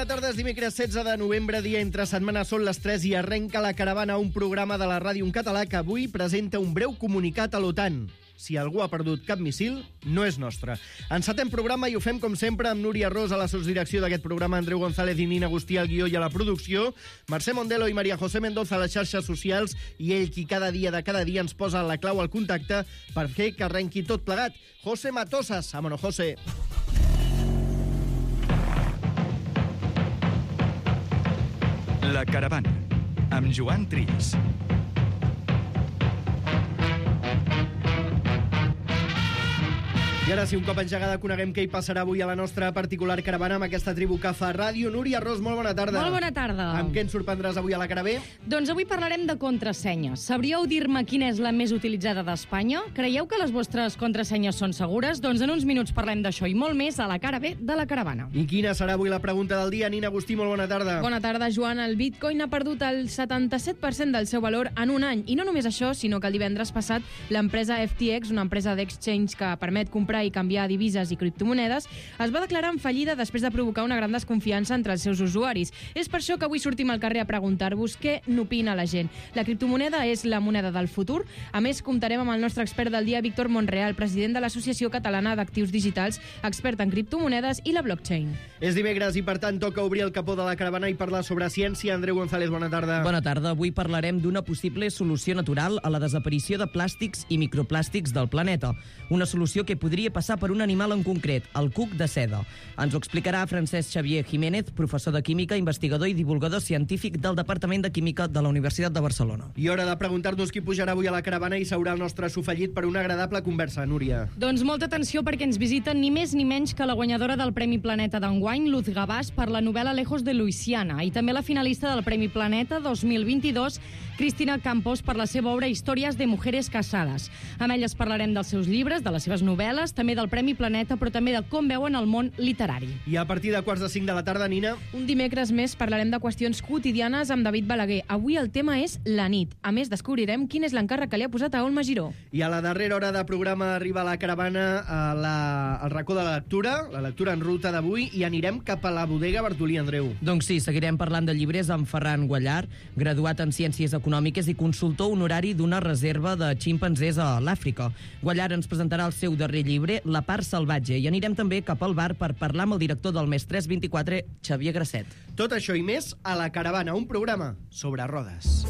bona tarda, és dimecres 16 de novembre, dia entre setmana, són les 3 i arrenca La Caravana, un programa de la ràdio en català que avui presenta un breu comunicat a l'OTAN. Si algú ha perdut cap missil, no és nostre. Encetem programa i ho fem, com sempre, amb Núria Ros a la sotsdirecció d'aquest programa, Andreu González i Nina Agustí al guió i a la producció, Mercè Mondelo i María José Mendoza a les xarxes socials i ell qui cada dia ens posa la clau al contacte per fer que arrenqui tot plegat. José Matosas. Vámonos, José. La Caravana, amb Joan Trills. I ara, si un cop engegada coneguem què hi passarà avui a la nostra particular caravana amb aquesta tribu que fa ràdio. Núria Ros, molt bona tarda. Molt bona tarda. Amb què ens sorprendràs avui a la Caravé? Doncs avui parlarem de contrasenyes. Sabríeu dir-me quina és la més utilitzada d'Espanya? Creieu que les vostres contrasenyes són segures? Doncs en uns minuts parlem d'això i molt més a la Caravé de la Caravana. I quina serà avui la pregunta del dia? Nina Agustí, molt bona tarda. Bona tarda, Joan. El Bitcoin ha perdut el 77% del seu valor en un any. I no només això, sinó que el divendres passat l'empresa FTX, una empresa d'exchange que permet comprar i canviar divises i criptomonedes, es va declarar en fallida després de provocar una gran desconfiança entre els seus usuaris. És per això que avui sortim al carrer a preguntar-vos què n'opina la gent. La criptomoneda és la moneda del futur? A més, comptarem amb el nostre expert del dia, Víctor Monreal, president de l'Associació Catalana d'Actius Digitals, expert en criptomonedes i la blockchain. És dimecres i, per tant, toca obrir el capó de la caravana i parlar sobre ciència. Andreu González, bona tarda. Bona tarda. Avui parlarem d'una possible solució natural a la desaparició de plàstics i microplàstics del planeta. Una solució que podria passar per un animal en concret, el cuc de seda. Ens ho explicarà Francesc Xavier Jiménez, professor de Química, investigador i divulgador científic del Departament de Química de la Universitat de Barcelona. I hora de preguntar-nos qui pujarà avui a la caravana i seurà el nostre sofallit per una agradable conversa. Núria. Doncs molta atenció perquè ens visita ni més ni menys que la guanyadora del Premi Planeta d'enguany, Luz Gabàs, per la novel·la Lejos de Luisiana, i també la finalista del Premi Planeta 2022, Cristina Campos, per la seva obra Històries de mujeres casades. Amb elles parlarem dels seus llibres, de les seves novel·les, també del Premi Planeta, però també de com veuen el món literari. I a partir de 4:45 de la tarda, Nina... Un dimecres més parlarem de qüestions quotidianes amb David Balaguer. Avui el tema és la nit. A més, descobrirem quin és l'encàrrec que li ha posat a Olma Giró. I a la darrera hora de programa arriba a la caravana al racó de la lectura en ruta d'avui, i anirem cap a la bodega Bartolí, Andreu. Doncs sí, seguirem parlant de llibres amb Ferran Guallar, graduat en Ciències Econòmiques i consultor honorari d'una reserva de ximpanzés a l'Àfrica. Guallar ens presentarà el seu darrer llibre, La part salvatge, i anirem també cap al bar per parlar amb el director del Mes 324, Xavier Grasset. Tot això i més a la caravana, un programa sobre rodes.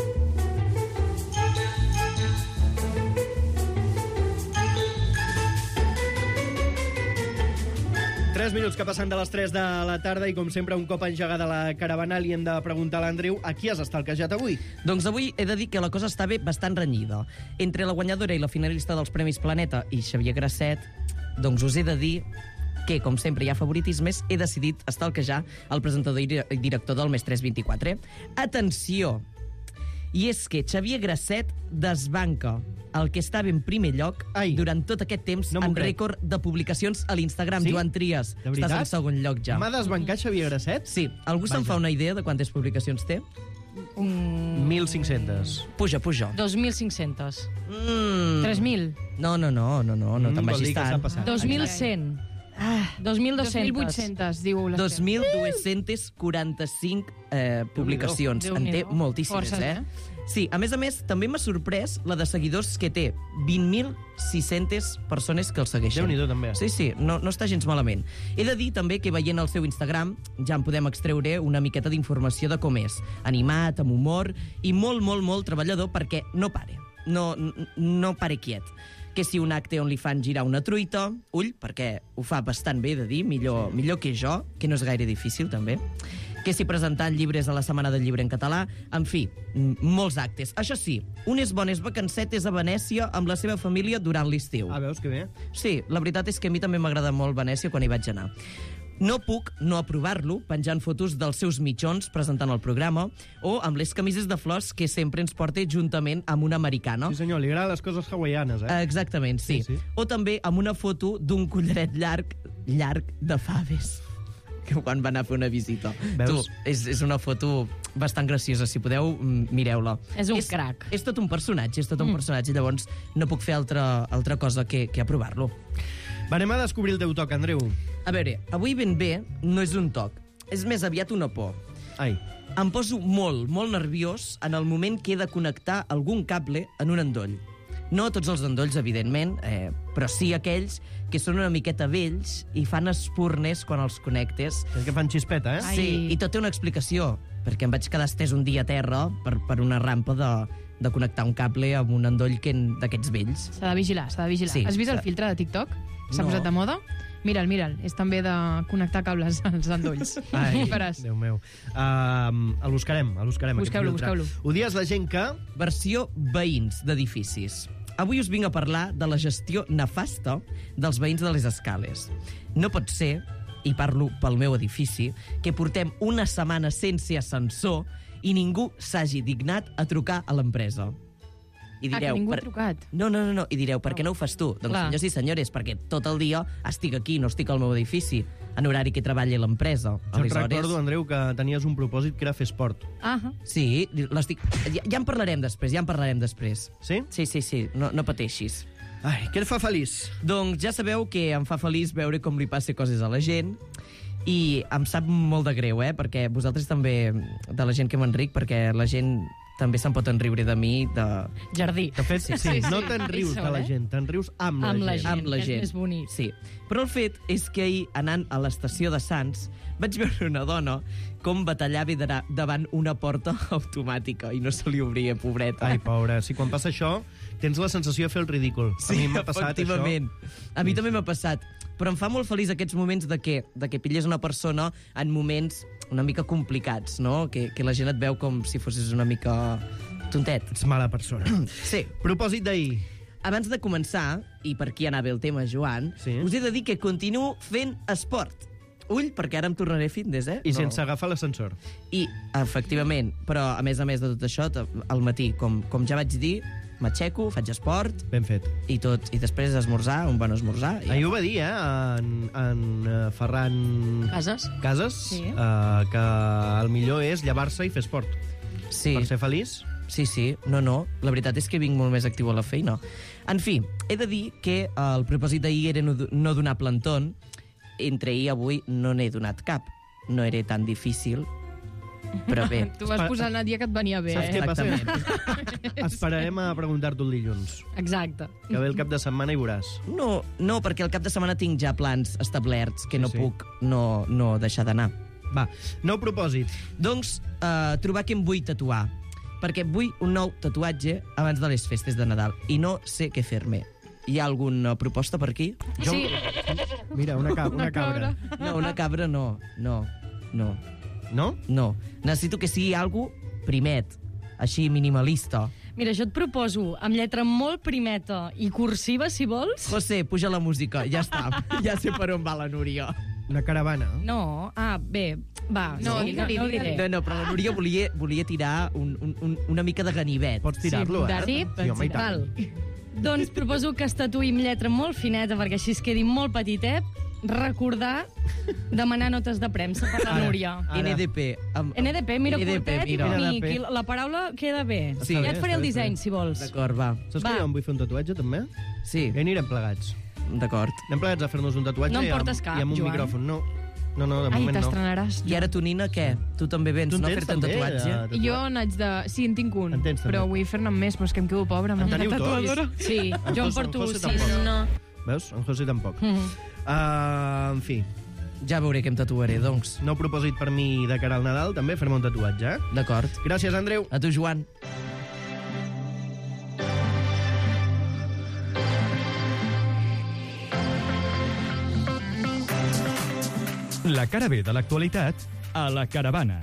Tres minuts que passen de les 3 de la tarda i, com sempre, un cop engegada la caravana, li hem de preguntar a l'Andreu a qui has estalquejat avui. Doncs avui he de dir que la cosa està bastant renyida. Entre la guanyadora i la finalista dels Premis Planeta i Xavier Grasset, doncs us he de dir que, com sempre hi ha favoritismes, he decidit estalquejar el presentador i director del Mes 324. Atenció! I és que Xavier Grasset desbanca el que estava en primer lloc durant tot aquest temps en rècord de publicacions a l'Instagram. Sí? Joan Trias, estàs en segon lloc ja. M'ha desbancat Xavier Grasset? Sí. Algú se'n fa una idea de quantes publicacions té? 1.500. Puja. 2.500. 3.000. No te'n vagis tant. 2.100. 2.200. 2.800, diu la 2.245 publicacions. En té moltíssimes, Sí, a més, també m'ha sorprès la de seguidors que té. 20.600 persones que el segueixen. Déu-n'hi-do, també. Sí, no està gens malament. He de dir també que veient el seu Instagram ja en podem extreure una miqueta d'informació de com és. Animat, amb humor i molt treballador, perquè no pare. No pare quiet. Que si un acte on li fan girar una truita, perquè ho fa bastant bé, de dir, millor que jo, que no és gaire difícil, també. Que si presentant llibres a la Setmana del Llibre en català, en fi, molts actes. Això sí, unes bones vacancetes a Venècia amb la seva família durant l'estiu. Ah, veus que bé? Sí, la veritat és que a mi també m'agrada molt Venècia quan hi vaig anar. No puc no aprovar-lo penjant fotos dels seus mitjons presentant el programa o amb les camises de flors que sempre ens porta juntament amb una americana. Sí, senyor, li agraden les coses hawaianes, Exactament, sí. O també amb una foto d'un collaret llarg de faves, que quan va anar a fer una visita. Veus? Tu, és una foto bastant graciosa, si podeu, mireu-la. És un crac. És tot un personatge, llavors no puc fer altra cosa que aprovar-lo. Va, anem a descobrir el teu toc, Andreu. A veure, avui ben bé no és un toc. és més aviat una por. Ai, Em poso molt, molt nerviós en el moment que he de connectar algun cable en un endoll. No tots els endolls, evidentment, però sí aquells que són una miqueta vells i fan espurnes quan els connectes. és que fan xispeta, eh? Ai. Sí, i tot té una explicació, perquè em vaig quedar estès un dia a terra per una rampa de connectar un cable amb un endoll d'aquests vells. S'ha de vigilar, s'ha de vigilar. Sí, Has vist el s'ha- filtre de TikTok? S'ha No. posat de moda? Mira'l. És també de connectar cables als endolls. Ai, Faràs. Déu meu. El buscarem. Busqueu-lo, aquest filtre. busqueu-lo. Odies la gent que... Versió veïns d'edificis. Avui us vinc a parlar de la gestió nefasta dels veïns de les escales. No pot ser, i parlo pel meu edifici, que portem una setmana sense ascensor i ningú s'hagi dignat a trucar a l'empresa. I Que ningú ha trucat. No, i direu, per què no ho fas tu? Doncs, Clar. senyors i senyores, perquè tot el dia estic aquí, no estic al meu edifici, en horari que treballi l'empresa. Jo et recordo, Andreu, que tenies un propòsit que era fer esport. Sí, ja en parlarem després. Sí? Sí, no pateixis. Ai, què et fa feliç? Doncs ja sabeu que em fa feliç veure com li passa coses a la gent i em sap molt de greu, perquè vosaltres també, de la gent que m'enric, perquè la gent també se'n pot enriure de mi, de... Jardí. De fet, sí, no te'n rius Això, de la eh? gent, te'n rius amb la gent. Amb la és gent. més bonic. Sí. Però el fet és que ahir, anant a l'estació de Sants, vaig veure una dona com batallava davant una porta automàtica i no se li obria, pobreta. Ai, pobra, si quan passa això tens la sensació de fer el ridícul. A mi m'ha passat això. efectivament. A mi també m'ha passat. Però em fa molt feliç aquests moments de que pilles una persona en moments una mica complicats, no? Que la gent et veu com si fossis una mica tontet. Ets mala persona. Sí. Propòsit d'ahir. Abans de començar, i per aquí anava el tema, Joan, Sí. us he de dir que continuo fent esport. Ull, perquè ara em tornaré fitness, I sense agafar l'ascensor. I, efectivament, però a més de tot això, al matí, com ja vaig dir, m'aixeco, faig esport Ben fet. i tot. I després esmorzar, un bon esmorzar. I... Ahir ho va dir, en Ferran Cases? Sí. Sí. Que el millor és llevar-se i fer esport. Sí. Per ser feliç. Sí, no. La veritat és que vinc molt més actiu a la feina. En fi, he de dir que el propòsit d'ahir era no donar plantón. Entre ahir i avui no n'he donat cap. No era tan difícil, però bé. Tu vas posar el dia que et venia bé, Saps què passa? Exactament. Esperarem a preguntar-t'ho el dilluns. Exacte. Que ve el cap de setmana i veuràs. No, perquè el cap de setmana tinc ja plans establerts que no Sí. puc no deixar d'anar. Va, nou propòsit. Doncs trobar què em vull tatuar. Perquè vull un nou tatuatge abans de les festes de Nadal i no sé què fer-me. Hi ha alguna proposta per aquí? Sí, Mira, una cabra. No, una cabra no. No. No? Necessito que sigui algo primet, així minimalista. mira, jo et proposo amb lletra molt primeta i cursiva, si vols. José, puja la música, ja està. Ja sé per on va la Núria. Una caravana. No, bé, va. No, sí, digue-li, no ho digue-li. diré. No, però la Núria volia tirar una mica de ganivet. Pots tirar-lo, eh? Sí, Sí, home, i tant. val. Doncs proposo que es tatuï amb lletra molt fineta perquè així es quedi molt petitet. Recordar demanar notes de premsa per la Ara. Núria. Ara. NDP. NDP, mira, NDP, curtet i mira. bonic. NDP. I la paraula queda bé. Sí. Ja et faré Està el bé, disseny, està si vols. D'acord, va. Saps Va. que jo em vull fer un tatuatge, també? Sí, Ja hi anirem plegats. d'acord. Anem plegats a fer-nos un tatuatge No en i amb, portes cap, i amb un Joan. micròfon. No, de Ai, moment no. t'estrenaràs. I ara tu, Nina, què? Tu també vens, Tu en no? tens Fer-te un també, tatuatge? tatuat? Jo n'haig de... Sí, en tinc un, En tens, també. però vull fer-ne més, però és que em quedo pobra. En teniu tots? Sí, jo em José- porto José 6. tampoc. No. Veus? En José tampoc. En fi, Ja veuré què em tatuaré, doncs. nou propòsit per mi de cara al Nadal, també fer-me un tatuatge, eh? D'acord. Gràcies, Andreu. A tu, Joan. La cara B de l'actualitat a la Caravana.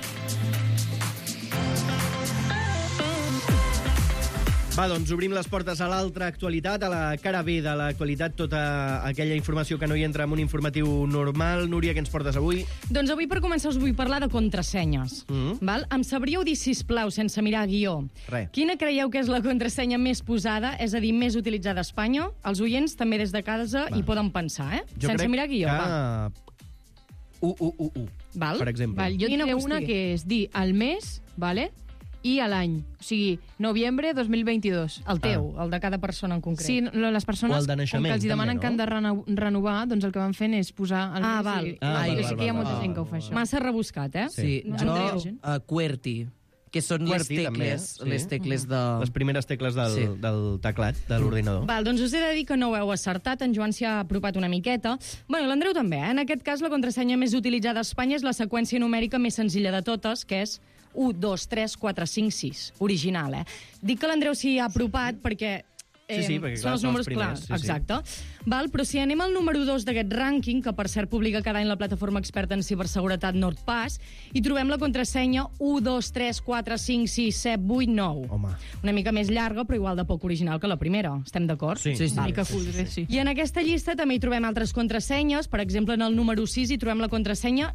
Va, doncs obrim les portes a l'altra actualitat, a la cara B de l'actualitat, tota aquella informació que no hi entra en un informatiu normal. Núria, què ens portes avui? Doncs avui, per començar, us vull parlar de contrasenyes. Val? Em sabríeu dir, sisplau, sense mirar guió, Res. quina creieu que és la contrasenya més posada, és a dir, més utilitzada a Espanya? Els oients també des de casa hi poden pensar, eh? Jo sense crec mirar guió, que... va. 111, Val? per exemple. Val, jo Quina diré qüestió? una que és dir el mes, vale? i a l'any. O sigui, novembre 2022. El teu, el de cada persona en concret. Sí, les persones, O el de naixement, com que els hi demanen també, que han de renovar, doncs el que van fent és posar... El mes val. i- Ah, jo val, sé que hi ha val, molta val, gent que ho val, fa, això. Massa rebuscat, eh? Sí, No, jo, Andreu. QWERTY, que són QWERTY, també, les tecles de... Les primeres tecles del teclat, de l'ordinador. Val, doncs us he de dir que no ho heu acertat, en Joan s'hi ha apropat una miqueta. Bueno, i l'Andreu també, eh? En aquest cas, la contrasenya més utilitzada a Espanya és la seqüència numèrica més senzilla de totes, que és 1, 2, 3, 4, 5, 6. Original, eh? Dic que l'Andreu s'hi ha apropat perquè... Sí, perquè, clar, són els són els números, primers, clar, sí, sí. exacte. Val, però si anem al número 2 d'aquest rànquing, que per cert publica cada any la plataforma experta en ciberseguretat NordPass, i trobem la contrasenya 1, 2, 3, 4, 5, 6, 7, 8, 9. Home. Una mica més llarga, però igual de poc original que la primera. Estem d'acord? Sí. Sí, sí. Una mica cutre, sí. I en aquesta llista també hi trobem altres contrasenyes. Per exemple, en el número 6 hi trobem la contrasenya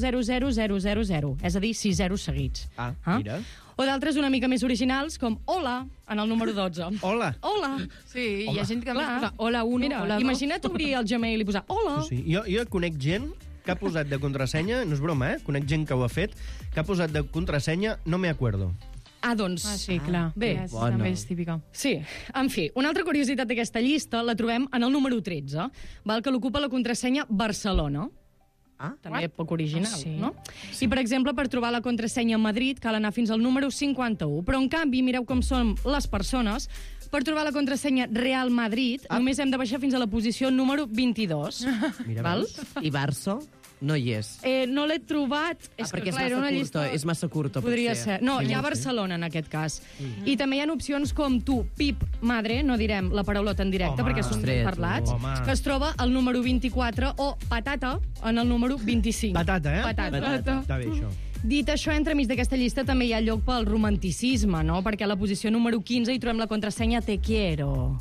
000000, és a dir, 6 zeros seguits. Ah, mira. O d'altres una mica més originals, com hola, en el número 12. Hola. Hola. Sí, hi ha gent que a més Clar. posa hola 1, Mira, hola 2. imagina't obrir el Gmail i posar hola. Sí, jo conec gent que ha posat de contrasenya, no és broma, conec gent que ho ha fet, que ha posat de contrasenya no me acuerdo. Ah, doncs... Ah, sí, clar. Bé, Ja, bona. també és típica. Sí, en fi, una altra curiositat d'aquesta llista la trobem en el número 13, val, que l'ocupa la contrasenya Barcelona. Ah, També poc original, Ah, sí? no? I, per exemple, per trobar la contrasenya Madrid cal anar fins al número 51. Però, en canvi, mireu com són les persones. Per trobar la contrasenya Real Madrid només hem de baixar fins a la posició número 22. Mira, Val? veus? I Barça no hi és. No l'he trobat. És Perquè que, és clar, era massa una curta, llista... és massa curta, Podria potser. ser. No, Sí, hi ha sí. Barcelona, en aquest cas. I també hi ha opcions com tu, Pip Madre, no direm la paraulota en directe, Home, perquè són ostres, parlats, home. que es troba al número 24, o Patata, en el número 25. Patata, eh? Patata. Està bé, això. Dit això, entremig d'aquesta llista també hi ha lloc pel romanticisme, no? Perquè a la posició número 15 hi trobem la contrasenya Te quiero.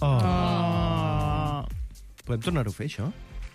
Podem tornar-ho a fer, això?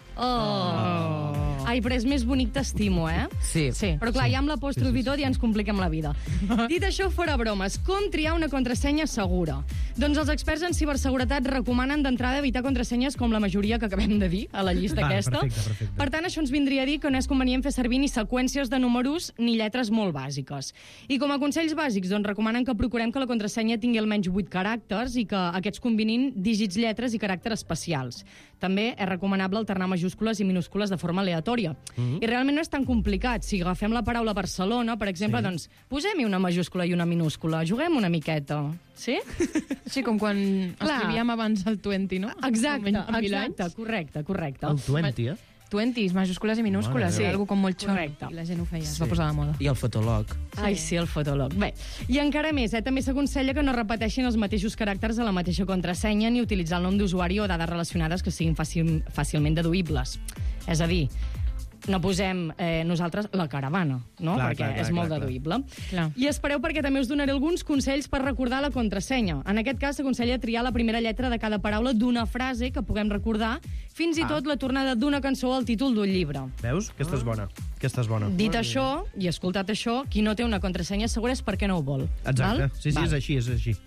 Ai, però és més bonic t'estimo, eh? Sí. Sí. Però clar, ja amb l'apòstrof i tot ja ens compliquem la vida. Dit això, fora bromes, com triar una contrasenya segura? Doncs els experts en ciberseguretat recomanen d'entrada evitar contrasenyes com la majoria que acabem de dir a la llista Val, aquesta. perfecte. Per tant, això ens vindria a dir que no és convenient fer servir ni seqüències de números ni lletres molt bàsiques. I com a consells bàsics, doncs recomanen que procurem que la contrasenya tingui almenys 8 caràcters i que aquests combinin dígits, lletres i caràcters especials. També és recomanable alternar majúscules i minúscules de forma aleatòria. I realment no és tan complicat. Si agafem la paraula Barcelona, per exemple, doncs posem-hi una majúscula i una minúscula. Juguem una miqueta. Sí? Sí, com quan escrivíem abans el 20, no? Exacte, Fa mil anys. correcte. El 20, eh? 20s, majúscules i minúscules. Mare Sí, Déu. algo com molt xorra. Correcte. I la gent ho feia, es va posar de moda. I el fotolog. Ai, sí, el fotolog. Bé, i encara més, també s'aconsella que no repeteixin els mateixos caràcters de la mateixa contrasenya ni utilitzar el nom d'usuari o dades relacionades que siguin fàcilment deduïbles. És a dir, no posem nosaltres la caravana, no? Clar, perquè clar, és molt clar. deduïble. Clar. I espereu perquè també us donaré alguns consells per recordar la contrasenya. En aquest cas s'aconsella triar la primera lletra de cada paraula d'una frase que puguem recordar, fins i tot la tornada d'una cançó al títol d'un llibre. Veus? Aquesta és bona. Aquesta és bona. Dit això, i escoltat això, qui no té una contrasenya segura és perquè no ho vol. Exacte. Val? Sí, Val. és així, és així.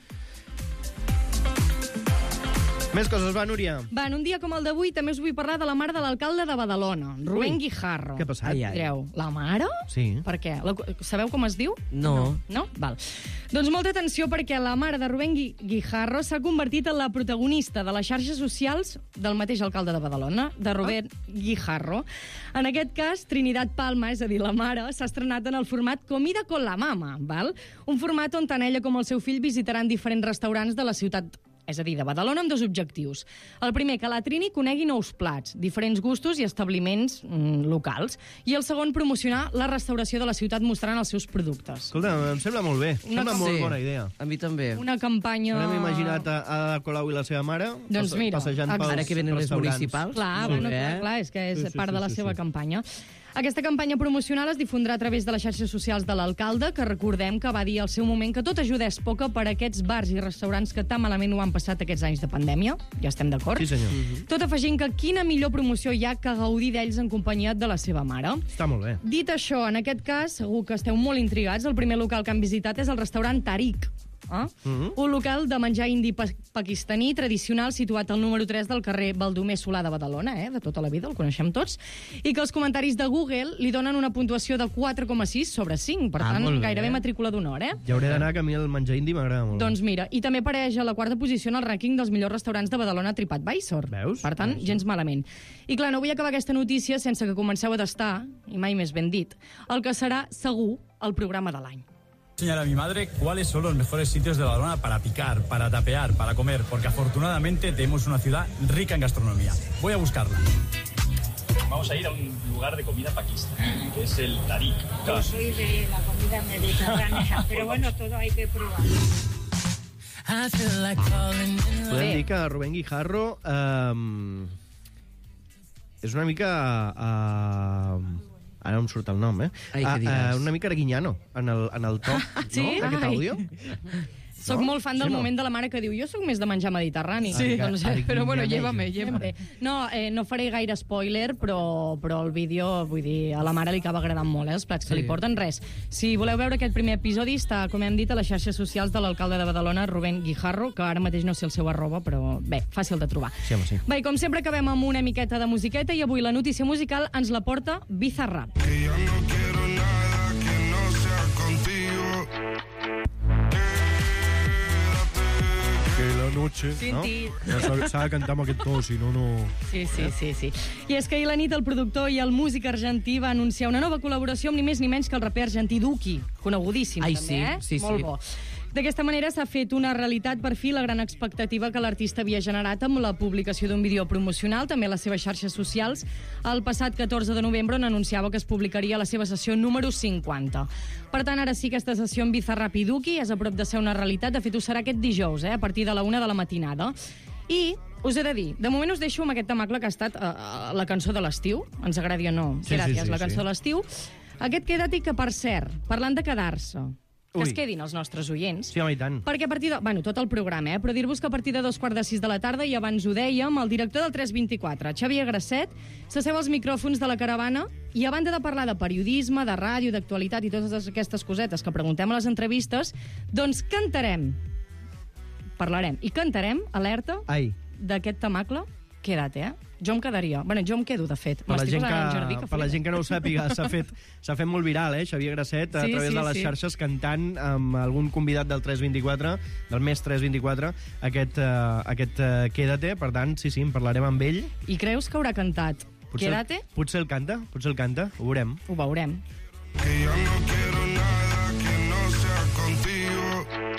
Més coses, va, Núria. Va, en un dia com el d'avui també us vull parlar de la mare de l'alcalde de Badalona, Rubén Ui, Guijarro. què ha passat? Ai, ai. Direu, la mare? Sí. Per què? Sabeu com es diu? No. No? Val. Doncs molta atenció perquè la mare de Rubén Guijarro s'ha convertit en la protagonista de les xarxes socials del mateix alcalde de Badalona, de Rubén Guijarro. En aquest cas, Trinidad Palma, és a dir, la mare, s'ha estrenat en el format Comida con la Mama, val? Un format on tant ella com el seu fill visitaran diferents restaurants de la ciutat, és a dir, de Badalona, amb dos objectius. El primer, que la Trini conegui nous plats, diferents gustos i establiments locals. I el segon, promocionar la restauració de la ciutat mostrant els seus productes. Escolta, em sembla molt bé. Una Sembla cosa- molt Sí. bona idea. A mi també. Una campanya... Ara m'he imaginat a Ada Colau i la seva mare Doncs mira, passejant pels Ara que venen les restaurants. municipals. Clar, Sí, bueno, eh? clar, és que és Sí, sí, part sí, de la sí, seva sí. campanya. Aquesta campanya promocional es difondrà a través de les xarxes socials de l'alcalde, que recordem que va dir al seu moment que tot ajuda és poca per a aquests bars i restaurants que tan malament ho han passat aquests anys de pandèmia. Ja estem d'acord? Sí, senyor. Tot afegint que quina millor promoció hi ha que gaudir d'ells en companyia de la seva mare. Està molt bé. Dit això, en aquest cas, segur que esteu molt intrigats, el primer local que han visitat és el restaurant Tariq. Un local de menjar indi pakistaní tradicional situat al número 3 del carrer Baldomer Solà de Badalona, de tota la vida, el coneixem tots, i que els comentaris de Google li donen una puntuació de 4,6 sobre 5, per tant, gairebé matrícula d'honor, Ja hauré d'anar, que a mi el menjar indi m'agrada molt. Doncs mira, i també apareix a la 4a posició en el rànquing dels millors restaurants de Badalona TripAdvisor. Veus? Per tant, gens malament. I clar, no vull acabar aquesta notícia sense que comenceu a tastar, i mai més ben dit, el que serà segur el programa de l'any. Señala a mi madre cuáles son los mejores sitios de Badalona para picar, para tapear, para comer, porque afortunadamente tenemos una ciudad rica en gastronomía. Voy a buscarla. Vamos a ir a un lugar de comida pakistaní, que es el Tariq. Yo soy de la comida mediterránea, pero bueno, todo hay que probar. Podem dir que Rubén Guijarro és una mica... Ara no em surt el nom, Ai, què diràs? una mica arguinyano en el to, Sí? no? D'aquest àudio. Soc molt fan del moment de la mare que diu jo sóc més de menjar mediterrani. Sí. Doncs, Però bueno, llévame. No faré gaire spoiler, però el vídeo, vull dir, a la mare li acaba agradant molt, els plats que li porten. Res, si voleu veure aquest primer episodi, està, com hem dit, a les xarxes socials de l'alcalde de Badalona, Rubén Guijarro, que ara mateix no sé el seu arroba, però bé, fàcil de trobar. Sí, home, sí. Bé, com sempre acabem amb una miqueta de musiqueta i avui la notícia musical ens la porta Bizarrap. Que ya no quiero nada que no sea contigo. Que la noche, no? S'ha de cantar amb aquest to, si no, no... Sí. I és que ahir a la nit el productor i el músic argentí va anunciar una nova col·laboració amb ni més ni menys que el raper argentí Duki, conegudíssim Ai, també, sí. Molt bo. D'aquesta manera s'ha fet una realitat per fi la gran expectativa que l'artista havia generat amb la publicació d'un vídeo promocional, també a les seves xarxes socials, el passat 14 de novembre on anunciava que es publicaria la seva sessió número 50. Per tant, ara sí, aquesta sessió amb Bizarrap i Duki és a prop de ser una realitat. De fet, ho serà aquest dijous, a partir de la 1 de la matinada. I us he de dir, de moment us deixo amb aquest temacle que ha estat la cançó de l'estiu, ens agradi o no, la cançó de l'estiu. Aquest Quédate, que per cert, parlant de quedar-se, que es quedin els nostres oients. Sí, home, i tant. Perquè a partir de... Bueno, tot el programa, però dir-vos que a partir de 2:45 de la tarda, i abans ho dèiem, el director del 324, Xavier Grasset, s'asseu als micròfons de la caravana i a banda de parlar de periodisme, de ràdio, d'actualitat i totes aquestes cosetes que preguntem a les entrevistes, doncs parlarem i cantarem, alerta, d'aquest temacle, Quédate, Jo em quedaria. Bueno, jo em quedo, de fet. Per la gent que no ho sàpiga, s'ha fet molt viral, Xavier Grasset, a través de les xarxes, cantant amb algun convidat del 324, del mes 324, aquest Quédate. Per tant, sí, en parlarem amb ell. I creus que haurà cantat Quédate? Potser el canta, ho veurem. Ho veurem. Que ya no quiero nada que no sea contigo.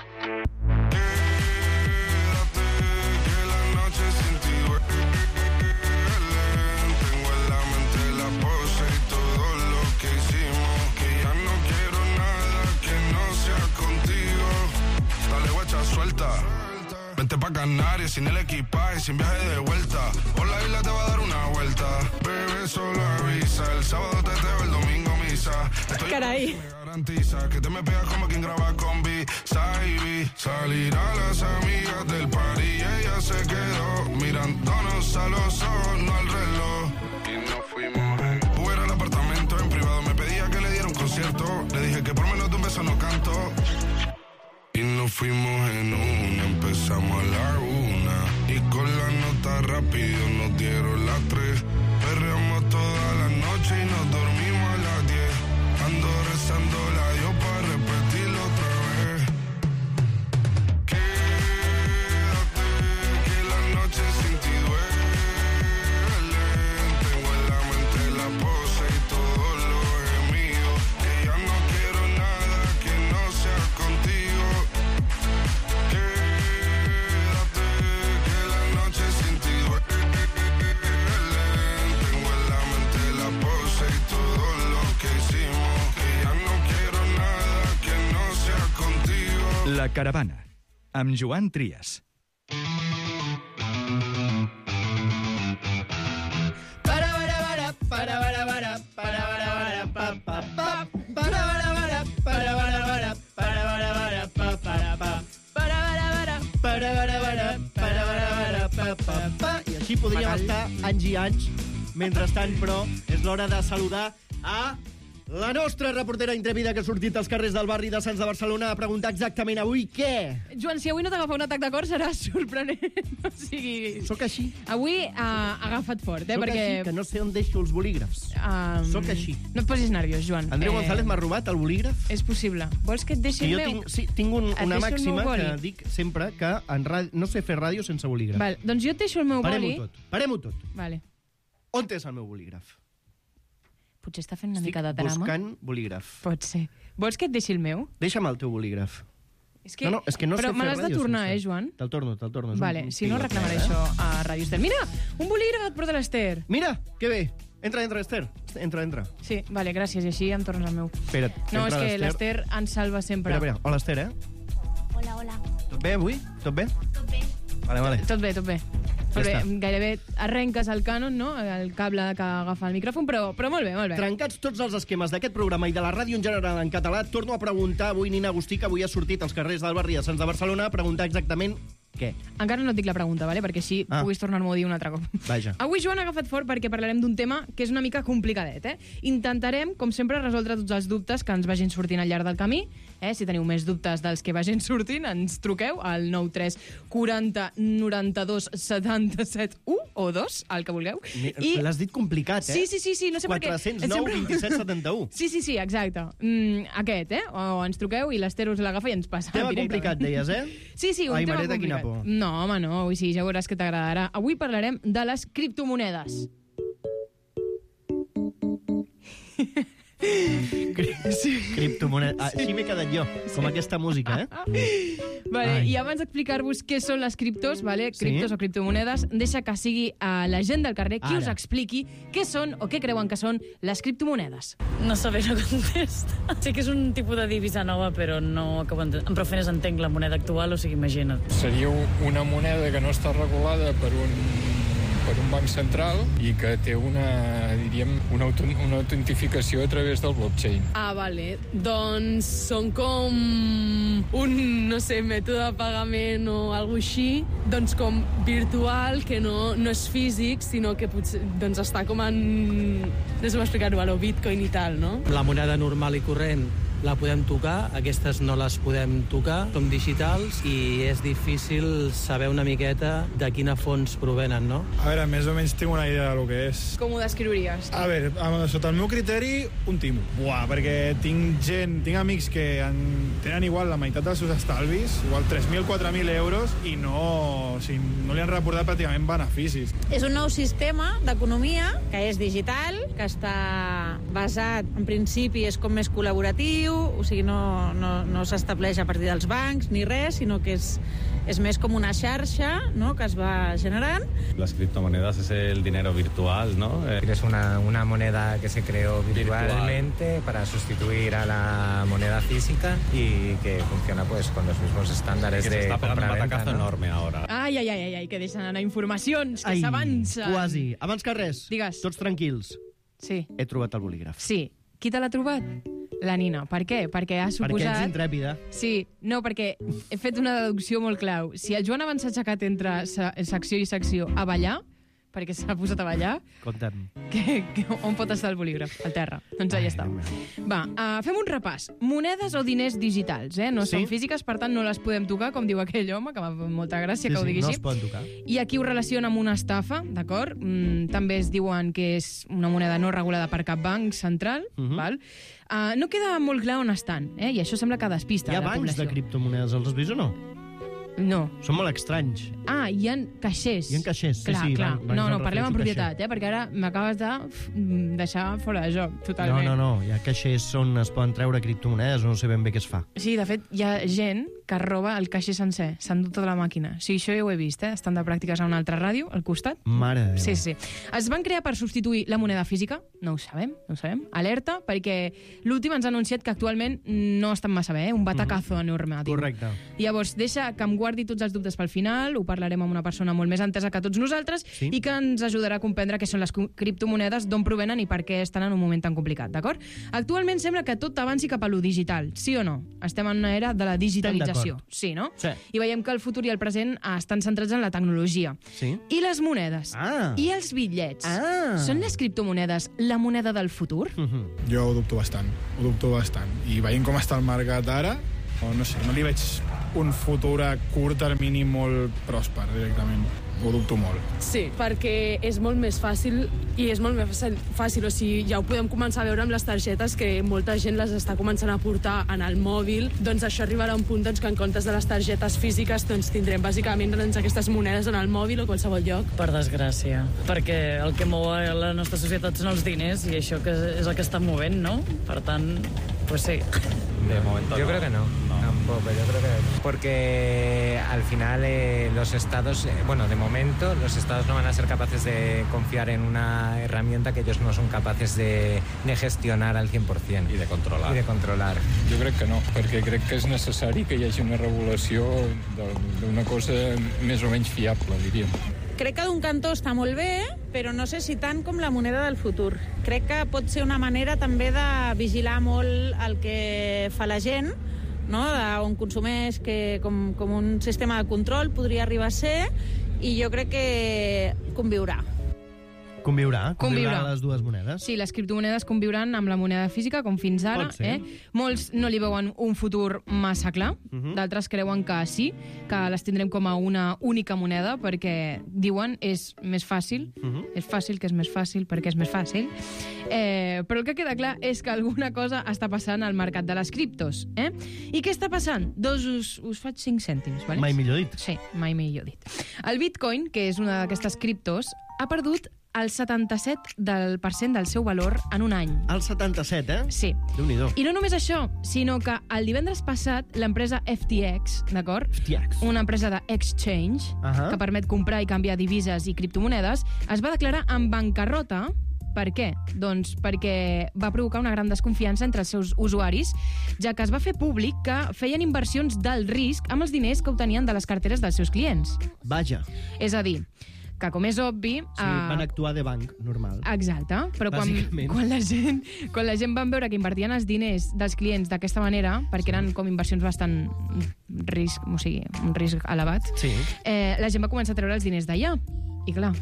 Vente pa' Canarias sin el equipaje, sin viaje de vuelta. Por la isla te va a dar una vuelta. Bebé, solo avisa. El sábado teteo, el domingo misa. Caray. Me garantiza que te me pegas como quien graba con B-Side. Salir a las amigas del party y ella se quedó mirándonos a los ojos, no al reloj. Y nos fuimos. Fuera al apartamento en privado, me pedía que le diera un concierto. Le dije que por menos de un beso no canto. Y nos fuimos en una, empezamos a la 1. Y con la nota rápido nos dieron las 3. Perreamos toda la noche y nos dormimos a las 10. Ando rezando la Dios para repetirlo otra vez. Quédate, que la noche sin ti duele. Tengo en la mente la pose y todo lo gemido. Que ya no quiero nada que no sea contigo. La Caravana, amb Joan Trias. I així podríem estar anys i anys. Mentrestant, però, és l'hora de saludar a La nostra reportera intrèpida que ha sortit als carrers del barri de Sants de Barcelona a preguntar exactament avui què. Joan, si avui no t'agafa un atac de cor serà sorprenent. O sigui... Soc així. Avui ha agafat fort, Soc perquè... així, que no sé on deixo els bolígrafs. Soc així. No et posis nerviós, Joan. Andreu González m'ha robat el bolígraf. És possible. Vols que et deixi el meu? Tinc una deixo el màxima meu boli? que dic sempre que no sé fer ràdio sense bolígraf. Val, doncs jo et deixo el meu boli. Parem-ho tot. Vale. On és el meu bolígraf? Potser està fent una mica de drama. Estic buscant bolígraf. Pot ser. Vols que et deixi el meu? Deixa'm el teu bolígraf. És que... No, és que no sé fer Però me l'has de ràdio tornar, sense. Joan? Te'l torno. Vale, si no reclamaré això a Ràdio Ester. Mira, un bolígraf et porta l'Ester. Mira, que bé. Entra, Ester. Entra. Sí, vale, gràcies, i així em tornes el meu. Espera't, No, és entra que l'Ester ens salva sempre. Espera. Hola, Ester, Hola. Tot bé avui? Tot bé? Tot bé? Vale. Tot bé. Molt bé, està. gairebé arrenques el cànon, no? El cable que agafa el micròfon, però molt bé. Trencats tots els esquemes d'aquest programa i de la ràdio en general en català, torno a preguntar avui Nina Agustí, que avui ha sortit als carrers del barri de Sants de Barcelona, a preguntar exactament què. Encara no et dic la pregunta, vale? Perquè així puguis tornar-m'ho a dir un altre cop. Vaja. Avui Joan ha agafat fort perquè parlarem d'un tema que és una mica complicadet. Intentarem, com sempre, resoldre tots els dubtes que ens vagin sortint al llarg del camí. Si teniu més dubtes dels que vagin sortint, ens truqueu al 93 40 92 77 1 o 2, el que vulgueu. L'has dit complicat, Sí, no sé per què. 409 27 71. Sí, exacte. Aquest, O ens truqueu i l'Ester us l'agafa i ens passa Tema directament. complicat, deies, Sí, un Ai, tema Mareta, complicat. quina por. No, home, no. Sí, ja veuràs que t'agradarà. Avui parlarem de les criptomonedes. Criptomoneda. Així m'he quedat jo, com aquesta música, Vale, i abans d'explicar-vos què són les criptos, criptos o criptomonedes, deixa que sigui a la gent del carrer qui us expliqui què són o què creuen que són les criptomonedes. No saber no contesta. Sé que és un tipus de divisa nova, però no acabo amb prou feines entenc la moneda actual, o sigui, imagina't. Seria una moneda que no està regulada per un banc central i que té una autentificació a través del blockchain. Vale. Doncs són com un, no sé, mètode de pagament o alguna així, doncs com virtual, que no és físic, sinó que potser doncs està com en... No sé com explicar-ho, a lo Bitcoin i tal, no? La moneda normal i corrent la podem tocar, aquestes no les podem tocar, són digitals i és difícil saber una miqueta de quina fons provenen, no? A veure, més o menys tinc una idea del que és. Com ho descriuries? A veure, sota el meu criteri, un timo. Perquè tinc amics que tenen igual la meitat dels seus estalvis, igual 3.000, 4.000 euros, i no li han reportat pràcticament beneficis. És un nou sistema d'economia que és digital, que està basat, en principi, és com més col·laboratiu, o sigui, no s'estableix a partir dels bancs ni res, sinó que és més com una xarxa, ¿no?, que es va generant. Las criptomonedas es el dinero virtual, ¿no? Es una moneda que se creó virtualmente para sustituir a la moneda física y que funciona pues con los mismos estándares de está pegando un compra-venta, batacazo enorme ahora. Ai, que deixen anar informacions, que s'avancen. Quasi. Abans que res, Digues. tots tranquils. Sí. He trobat el bolígraf. Sí. Qui te l'ha trobat? La Nina. Per què? Perquè ha suposat... Perquè ets intrèpida. Sí, no, perquè he fet una deducció molt clau. Si el Joan abans s'ha aixecat entre secció i secció a ballar, perquè s'ha posat a ballar... Compta'm. On pot estar el bolígraf? Al terra. Doncs allà està. Va, fem un repàs. Monedes o diners digitals, no són físiques, per tant no les podem tocar, com diu aquell home, que m'ha fet molta gràcia que ho digui així. No es poden tocar. I aquí ho relaciona amb una estafa, d'acord? També es diuen que és una moneda no regulada per cap banc central, val? No queda molt clar on estan, i això sembla que despista Hi ha la bancs població. de criptomonedes, els has vist o no? No. Són molt estranys. Hi ha caixers. Hi ha caixers, clar, sí. Clar. Bancs No, em parlem en refereixo a propietat, perquè ara m'acabes de deixar fora de joc, totalment. No, hi ha caixers on es poden treure criptomonedes, no sé ben bé què es fa. Sí, de fet, hi ha gent que roba el caixer sencer, s'endú tota la màquina. Sí, això ja ho he vist, estan de pràctiques a una altra ràdio, al costat. Mare de Déu. Sí. Es van crear per substituir la moneda física? No ho sabem. Alerta, perquè l'últim ens ha anunciat que actualment no estan massa bé, un batacazo enorme. Correcte. Llavors, deixa que em guardi tots els dubtes pel final, ho parlarem amb una persona molt més entesa que tots nosaltres i que ens ajudarà a comprendre què són les criptomonedes, d'on provenen i per què estan en un moment tan complicat, d'acord? Actualment sembla que tot avanci cap a lo digital, sí o no? Estem en una era de la digitalització, sí, no? Sí. I veiem que el futur i el present estan centrats en la tecnologia. Sí. I les monedes? I els bitllets? Són les criptomonedes la moneda del futur? Jo ho dubto bastant, I veient com està el mercat ara, no sé, no li veig un futur a curt termini molt pròsper, directament. Ho dubto molt. Sí, perquè és molt més fàcil i és molt més fàcil, o sigui, ja ho podem començar a veure amb les targetes, que molta gent les està començant a portar en el mòbil, doncs això arribarà a un punt que en comptes de les targetes físiques tindrem bàsicament aquestes monedes en el mòbil o qualsevol lloc. Per desgràcia, perquè el que mou a la nostra societat són els diners i això que és el que està movent, no? Per tant, pues sí. De momento yo creo que no. Tampoco, yo creo que... Porque al final los estados, de momento, los estados no van a ser capaces de confiar en una herramienta que ellos no son capaces de gestionar al 100%. I de controlar. Jo crec que no, perquè crec que és necessari que hi hagi una regulació d'una cosa més o menys fiable, diríem. Crec que d'un cantó està molt bé, però no sé si tant com la moneda del futur. Crec que pot ser una manera també de vigilar molt el que fa la gent, no? On consumeix, que com un sistema de control podria arribar a ser, i jo crec que conviurà. Conviurà les dues monedes. Sí, les criptomonedes conviuran amb la moneda física, com fins ara. Pot ser. Molts no li veuen un futur massa clar, d'altres creuen que sí, que les tindrem com a una única moneda, perquè diuen és més fàcil, és fàcil que és més fàcil perquè és més fàcil. Però el que queda clar és que alguna cosa està passant al mercat de les criptos. I què està passant? Us faig 5 cèntims. Vale? Mai millor dit. Sí, mai millor dit. El Bitcoin, que és una d'aquestes criptos, ha perdut el 77% del seu valor en un any. El 77, Sí. Déu-n'hi-do. I no només això, sinó que el divendres passat l'empresa FTX, d'acord? FTX. Una empresa d'exchange que permet comprar i canviar divises i criptomonedes, es va declarar en bancarrota. Per què? Doncs perquè va provocar una gran desconfiança entre els seus usuaris, ja que es va fer públic que feien inversions d'alt risc amb els diners que obtenien de les carteres dels seus clients. Vaja. És a dir, que com és obvi... Sí, van actuar de banc, normal. Exacte, però quan la gent van veure que invertien els diners dels clients d'aquesta manera, perquè eren com inversions bastant un risc elevat, la gent va començar a treure els diners d'allà. I clar,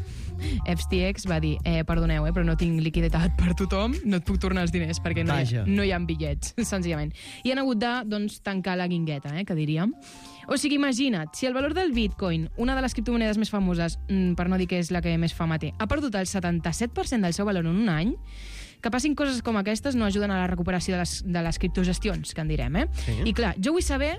FTX va dir, perdoneu, però no tinc liquiditat per tothom, no et puc tornar els diners, perquè no hi ha bitllets, senzillament. I han hagut de tancar la guingueta, que diríem. O sigui, imagina't, si el valor del Bitcoin, una de les criptomonedes més famoses, per no dir que és la que més fama té, ha perdut el 77% del seu valor en un any, que passin coses com aquestes no ajuden a la recuperació de les criptogestions, que en direm, I clar, jo vull saber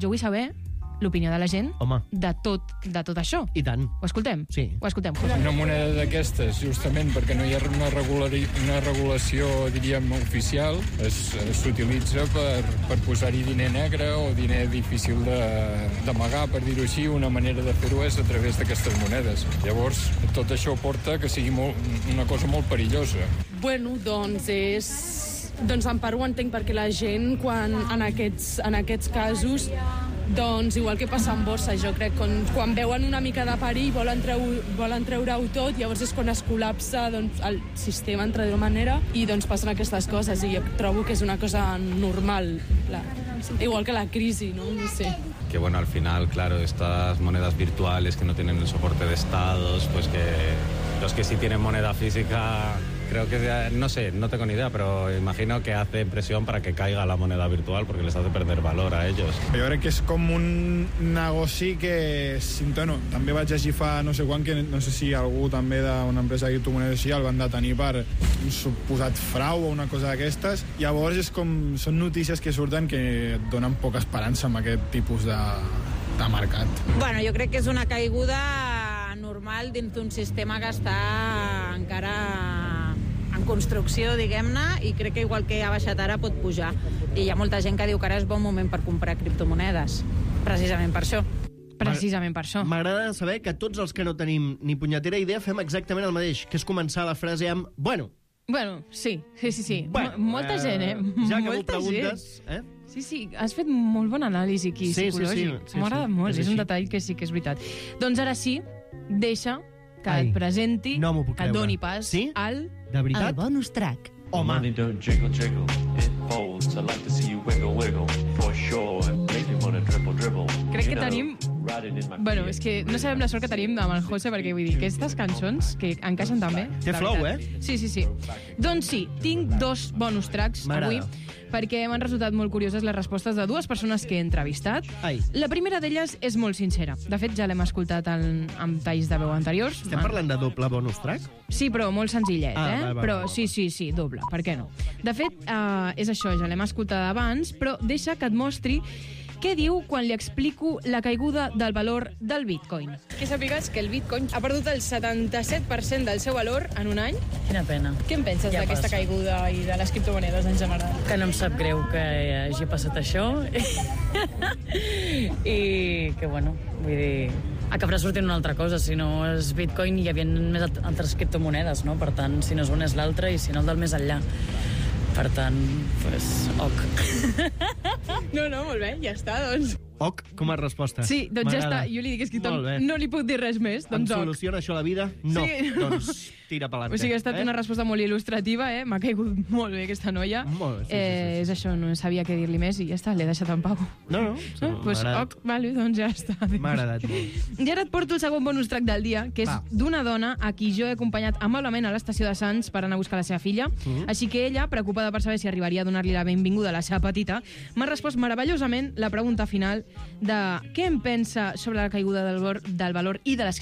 l'opinió de la gent de tot això. I tant. Ho escoltem? Sí. Ho escoltem. Una moneda d'aquestes, justament perquè no hi ha una regulació, diríem, oficial, s'utilitza per posar-hi diner negre o diner difícil d'amagar, per dir-ho així. Una manera de fer-ho és a través d'aquestes monedes. Llavors, tot això porta que sigui una cosa molt perillosa. Bueno, doncs en part ho entenc, perquè la gent, en aquests casos, doncs igual que passa amb borsa, jo crec, quan veuen una mica de perill volen treure-ho tot, llavors és quan es col·lapsa el sistema, entre d'una manera, i doncs passen aquestes coses, i jo trobo que és una cosa normal, igual que la crisi, ¿no? No sé. Que bueno, al final, claro, estas monedas virtuales que no tienen el soporte de estados, pues que los que sí tienen moneda física, creo que, no sé, no tengo ni idea, pero imagino que hace presión para que caiga la moneda virtual porque les hace perder valor a ellos. Jo crec que és com un negoci que, també vaig llegir fa no sé quan, que no sé si algú també d'una empresa de criptomonedes així el van detenir per un suposat frau o una cosa d'aquestes. Llavors són notícies que surten que et donen poca esperança amb aquest tipus de mercat. Bueno, jo crec que és una caiguda normal dins d'un sistema que està encara en construcció, diguem-ne, i crec que igual que ha baixat ara pot pujar. I hi ha molta gent que diu que ara és bon moment per comprar criptomonedes, precisament per això. Precisament per això. M'agrada saber que tots els que no tenim ni punyetera idea fem exactament el mateix, que és començar la frase amb bueno. Bueno, sí. Bueno, molta gent, ja que m'ho molta preguntes, gent. Sí, has fet molt bona anàlisi aquí, psicològic. M'ha agradat molt, és un detall que sí que és veritat. Doncs ara sí, deixa que et presenti, que et doni pas al bonus track. Home. Money don't jiggle, jiggle, it folds. I like to see you wiggle, wiggle, for sure. Make me wanna dribble, dribble. Crec que tenim... Bueno, és que no sabem la sort que tenim amb el José, perquè vull dir, aquestes cançons que encaixen també... Té flow, Sí. Doncs sí, tinc 2 bonus tracks avui, perquè m'han resultat molt curioses les respostes de 2 persones que he entrevistat. La primera d'elles és molt sincera. De fet, ja l'hem escoltat amb talls de veu anteriors. Estem parlant de doble bonus track? Sí, però molt senzillet, Va. Però sí, doble, per què no? De fet, és això, ja l'hem escoltat abans, però deixa que et mostri què diu quan li explico la caiguda del valor del Bitcoin. Que sàpigues que el Bitcoin ha perdut el 77% del seu valor en un any. Quina pena. Què en penses d'aquesta caiguda i de les criptomonedes en general? Que no em sap greu que hagi passat això i que, bueno, vull dir, acabarà sortint una altra cosa. Si no és Bitcoin, hi havia més altres criptomonedes, no? Per tant, si no és una és l'altra i si no el del més enllà. Per tant, pues, No, molt bé, ja està, doncs. Ok, com a resposta. Sí, doncs ja està. Jo li dic, és que no li puc dir res més. Em soluciona això la vida? No. Sí. Doncs tira pelante. O sigui, ha estat una resposta molt il·lustrativa, M'ha caigut molt bé aquesta noia. Molt bé, sí. És això, no sabia què dir-li més i ja està, l'he deixat en pau. No. Pues ok, vale, doncs ja està. M'ha agradat molt. I ara et porto el segon bonus track del dia, que és d'una dona a qui jo he acompanyat amablement a l'estació de Sants per anar a buscar la seva filla. Així que ella, preocupada per saber si arribaria a donar-li la benvinguda a la seva petita, m'ha respost meravellosament la pregunta final de què em pensa sobre la caiguda del valor i de les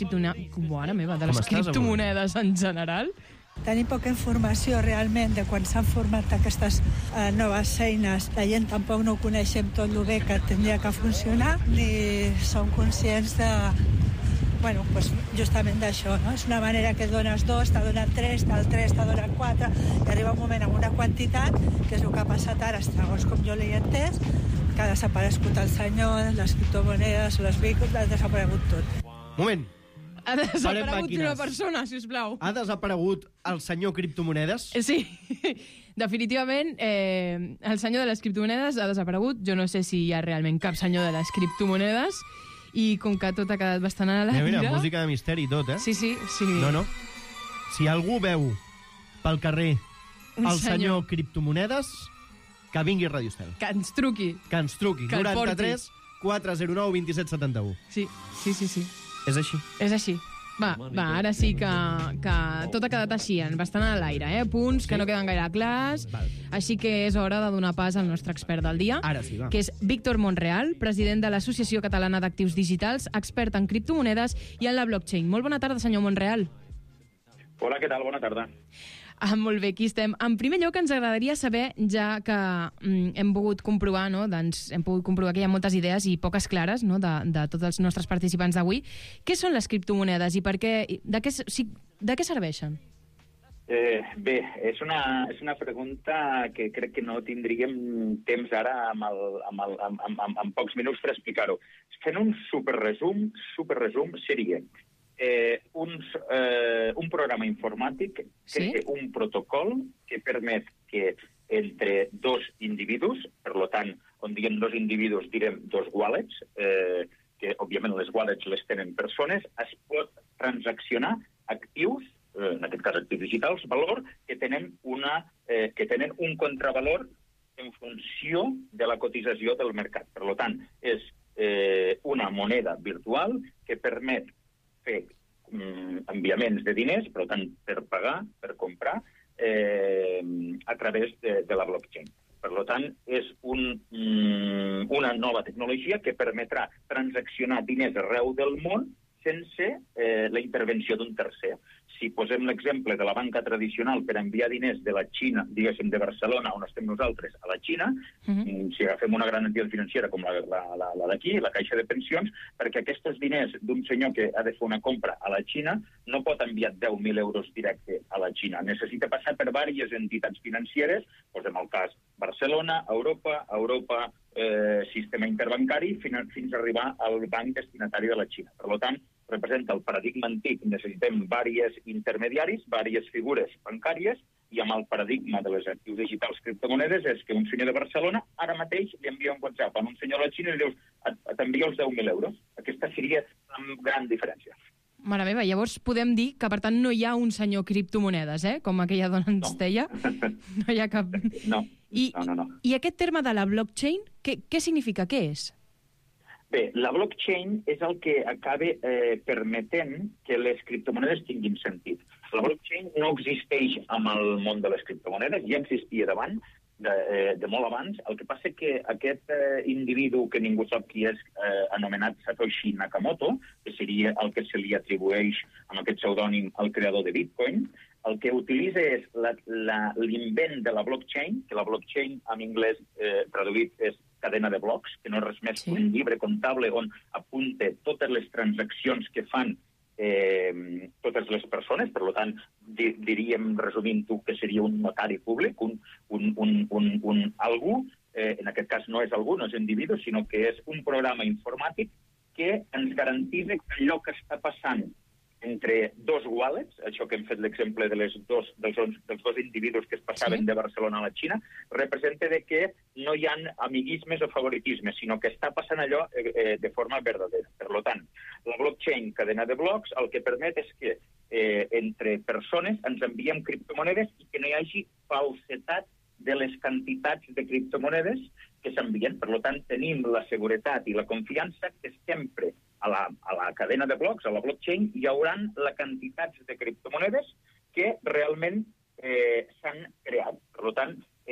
criptomonedes en general. Tenim poca informació realment de quan s'han format aquestes noves eines. La gent tampoc no coneixem tot el bé que tindria que funcionar, ni som conscients de... Bueno, pues justament d'això, no? És una manera que dones 2, t'ha donat 3, del 3 t'ha donat 4, i arriba un moment amb una quantitat, que és el que ha passat ara, segons com jo l'he entès, que ha desaparegut el senyor, les criptomonedes, les bitcoins, ha desaparegut tot. Moment. Ha desaparegut una persona, sisplau. Ha desaparegut el senyor criptomonedes? Sí, definitivament el senyor de les criptomonedes ha desaparegut. Jo no sé si hi ha realment cap senyor de les criptomonedes i com que tot ha quedat bastant a l'aire... Mira, música de misteri i tot, Sí. No. Si algú veu pel carrer el senyor criptomonedes, que vingui a Radio Estel. Que ens truqui. Que ens truqui. 93 409 27 71. Sí. És així. És així. Va, ara sí que tot ha quedat així, bastant a l'aire, punts que no queden gaire clars. Així que és hora de donar pas al nostre expert del dia, ara sí, va. Que és Víctor Monreal, president de l'Associació Catalana d'Actius Digitals, expert en criptomonedes i en la blockchain. Molt bona tarda, senyor Monreal. Hola, què tal? Bona tarda. Molt bé, aquí estem. En primer lloc, ens agradaria saber, ja que hem pogut comprovar, que hi ha moltes idees i poques clares, de tots els nostres participants d'avui, què són les criptomonedes i de què serveixen? Bé, és una pregunta que crec que no tindríem temps ara amb pocs minuts per explicar-ho. Fent un superresum seria... un programa informàtic que té un protocol que permet que entre dos individus, per tant, on diem dos individus direm dos wallets, que òbviament les wallets les tenen persones, es pot transaccionar actius, en aquest cas actius digitals, valor, que tenen un contravalor en funció de la cotització del mercat. Per tant, és una moneda virtual que permet fer enviaments de diners, per tant, per pagar, per comprar, a través de la blockchain. Per tant, és una nova tecnologia que permetrà transaccionar diners arreu del món sense la intervenció d'un tercer. Si posem l'exemple de la banca tradicional per enviar diners de la Xina, diguéssim, de Barcelona, on estem nosaltres, a la Xina, si agafem una gran entitat financera com la d'aquí, la Caixa de Pensions, perquè aquests diners d'un senyor que ha de fer una compra a la Xina no pot enviar 10.000 euros directe a la Xina. Necessita passar per diverses entitats financeres, posem el cas Barcelona, Europa, sistema interbancari, fins a arribar al banc destinatari de la Xina. Per tant, representa el paradigma antic. Necessitem diversos intermediaris, diverses figures bancàries, i amb el paradigma de les actius digitals criptomonedes és que un senyor de Barcelona ara mateix li envia un WhatsApp a un senyor a la Xina i li dius t'envia els 10.000 euros. Aquesta seria una gran diferència. Mare meva, llavors podem dir que, per tant, no hi ha un senyor criptomonedes, com aquella dona ens deia? No hi ha cap... No. I aquest terme de la blockchain, què significa? Què és? Bé, la blockchain és el que acaba permetent que les criptomonedes tinguin sentit. La blockchain no existeix amb el món de les criptomonedes, ja existia davant, de molt abans. El que passa que aquest individu, que ningú sap qui és, anomenat Satoshi Nakamoto, que seria el que se li atribueix amb aquest pseudònim al creador de Bitcoin, el que utilitza és l'invent de la blockchain, que la blockchain en anglès traduït és cadena de blocs, que no és res més que un llibre comptable on apunta totes les transaccions que fan totes les persones. Per tant, diríem, resumint-ho, que seria un notari públic, algú, en aquest cas no és algú, no és individu, sinó que és un programa informàtic que ens garanteix que allò que està passant entre dos wallets, això que hem fet l'exemple dels dos individus que es passaven de Barcelona a la Xina, representa que no hi ha amiguismes o favoritismes, sinó que està passant allò de forma verdadera. Per tant, la blockchain, cadena de blocs, el que permet és que entre persones ens enviem criptomonedes i que no hi hagi falsetat de les quantitats de criptomonedes que s'envien. Per tant, tenim la seguretat i la confiança que sempre a la cadena de blocs, a la blockchain, hi haurà la quantitats de criptomonedes que realment s'han creat. Per tant,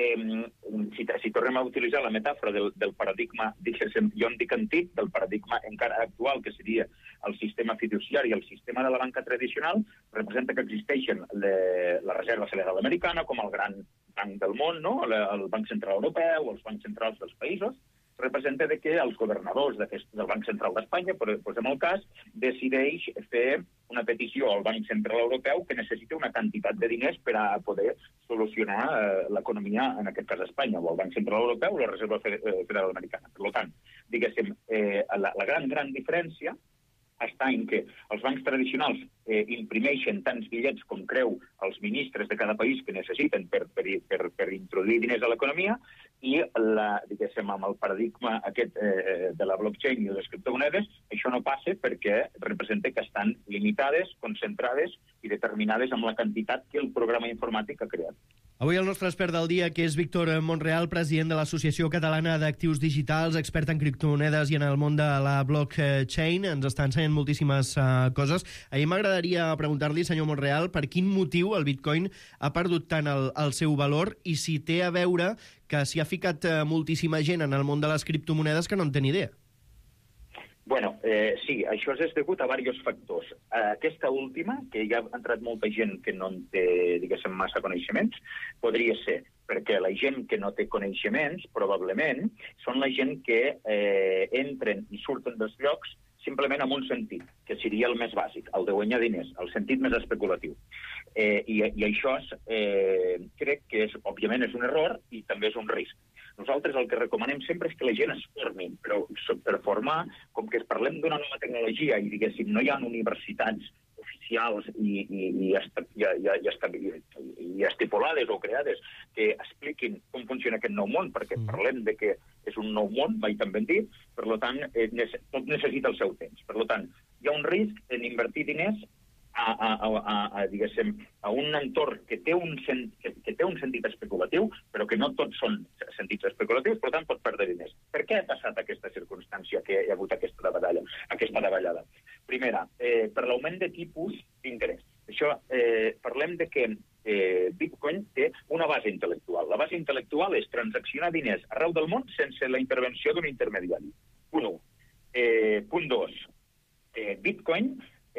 si tornem a utilitzar la metàfora del paradigma, jo en dic antic, del paradigma encara actual, que seria el sistema fiduciari i el sistema de la banca tradicional, representa que existeixen la Reserva Federal Americana com el gran banc del món, no? El Banc Central Europeu, els bancs centrals dels països, representa que els governadors del Banc Central d'Espanya, posem el cas, decideix fer una petició al Banc Central Europeu que necessita una quantitat de diners per a poder solucionar l'economia, en aquest cas Espanya, o el Banc Central Europeu o la Reserva Federal Americana. Per tant, diguéssim, la gran diferència està en què els bancs tradicionals imprimeixen tants bitllets com creu els ministres de cada país que necessiten per introduir diners a l'economia, i amb el paradigma aquest de la blockchain i de les criptomonedes això no passa perquè representa que estan limitades, concentrades i determinades amb la quantitat que el programa informàtic ha creat. Avui el nostre expert del dia, que és Víctor Monreal, president de l'Associació Catalana d'Actius Digitals, expert en criptomonedes i en el món de la blockchain, ens està ensenyant moltíssimes coses. A mi m'agradaria preguntar-li, senyor Monreal, per quin motiu el Bitcoin ha perdut tant el seu valor i si té a veure que s'hi ha ficat moltíssima gent en el món de les criptomonedes que no en té ni idea. Bueno, sí, això és degut a diversos factors. Aquesta última, que ja ha entrat molta gent que no en té, diguéssim, massa coneixements, podria ser perquè la gent que no té coneixements, probablement, són la gent que entren i surten dels llocs simplement amb un sentit, que seria el més bàsic, el de guanyar diners, el sentit més especulatiu. I això crec que, òbviament, és un error i també és un risc. Nosaltres el que recomanem sempre és que la gent es formi, però per formar, com que parlem d'una nova tecnologia i, diguéssim, no hi ha universitats oficials i estipulades o creades que expliquin com funciona aquest nou món, perquè parlem de que és un nou món, mai tan ben dit, per tant, tot necessita el seu temps. Per tant, hi ha un risc en invertir diners a un entorn que té un sentit especulatiu, però que no tots són sentits especulatius, per tant pot perdre diners. Per què ha passat aquesta circumstància que hi ha hagut aquesta davallada? Primera, per l'augment de tipus d'interès. Això, parlem de que Bitcoin té una base intel·lectual. La base intel·lectual és transaccionar diners arreu del món sense la intervenció d'un intermediari. Punt 1. Punt 2. Bitcoin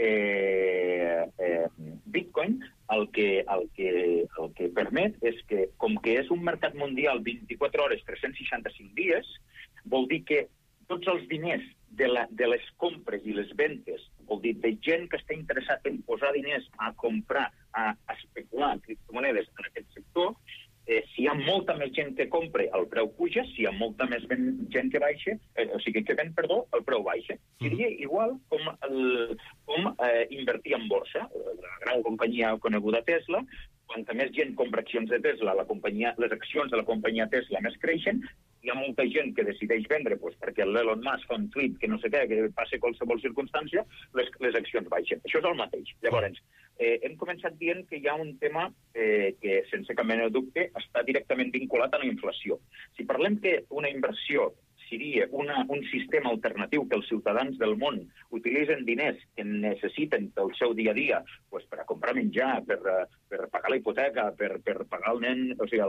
el que permet és que, com que és un mercat mundial 24 hores, 365 dies, vol dir que tots els diners de les compres i les ventes, vol dir de gent que està interessat en posar diners a comprar, a especular criptomonedes en aquest sector, si hi ha molta més gent que compra, el preu puja, si hi ha molta més gent que baixa, que ven, el preu baixa. Seria igual com invertir en borsa. La gran companyia coneguda Tesla, quanta més gent compra accions de Tesla, les accions de la companyia Tesla més creixen, hi ha molta gent que decideix vendre perquè l'Elon Musk fa un tuit que no sé què, que passa qualsevol circumstància, les accions baixen. Això és el mateix. Llavors, hem començat dient que hi ha un tema que, sense cap mena de dubte, està directament vinculat a la inflació. Si parlem que una inversió seria un sistema alternatiu que els ciutadans del món utilitzen diners que necessiten pel seu dia a dia per a comprar menjar, per pagar la hipoteca, per pagar el nen, o sigui,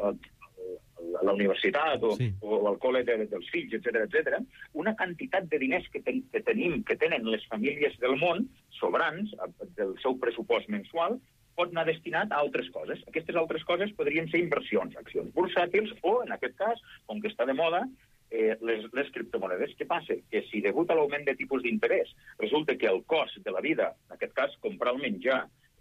la universitat o el col·le dels fills, etc. Una quantitat de diners que tenen les famílies del món, sobrants del seu pressupost mensual, pot anar destinat a altres coses. Aquestes altres coses podrien ser inversions, accions bursàtils o, en aquest cas, com que està de moda, les criptomonedes. Què passa? Que si degut a l'augment de tipus d'interès resulta que el cost de la vida, en aquest cas comprar el menjar,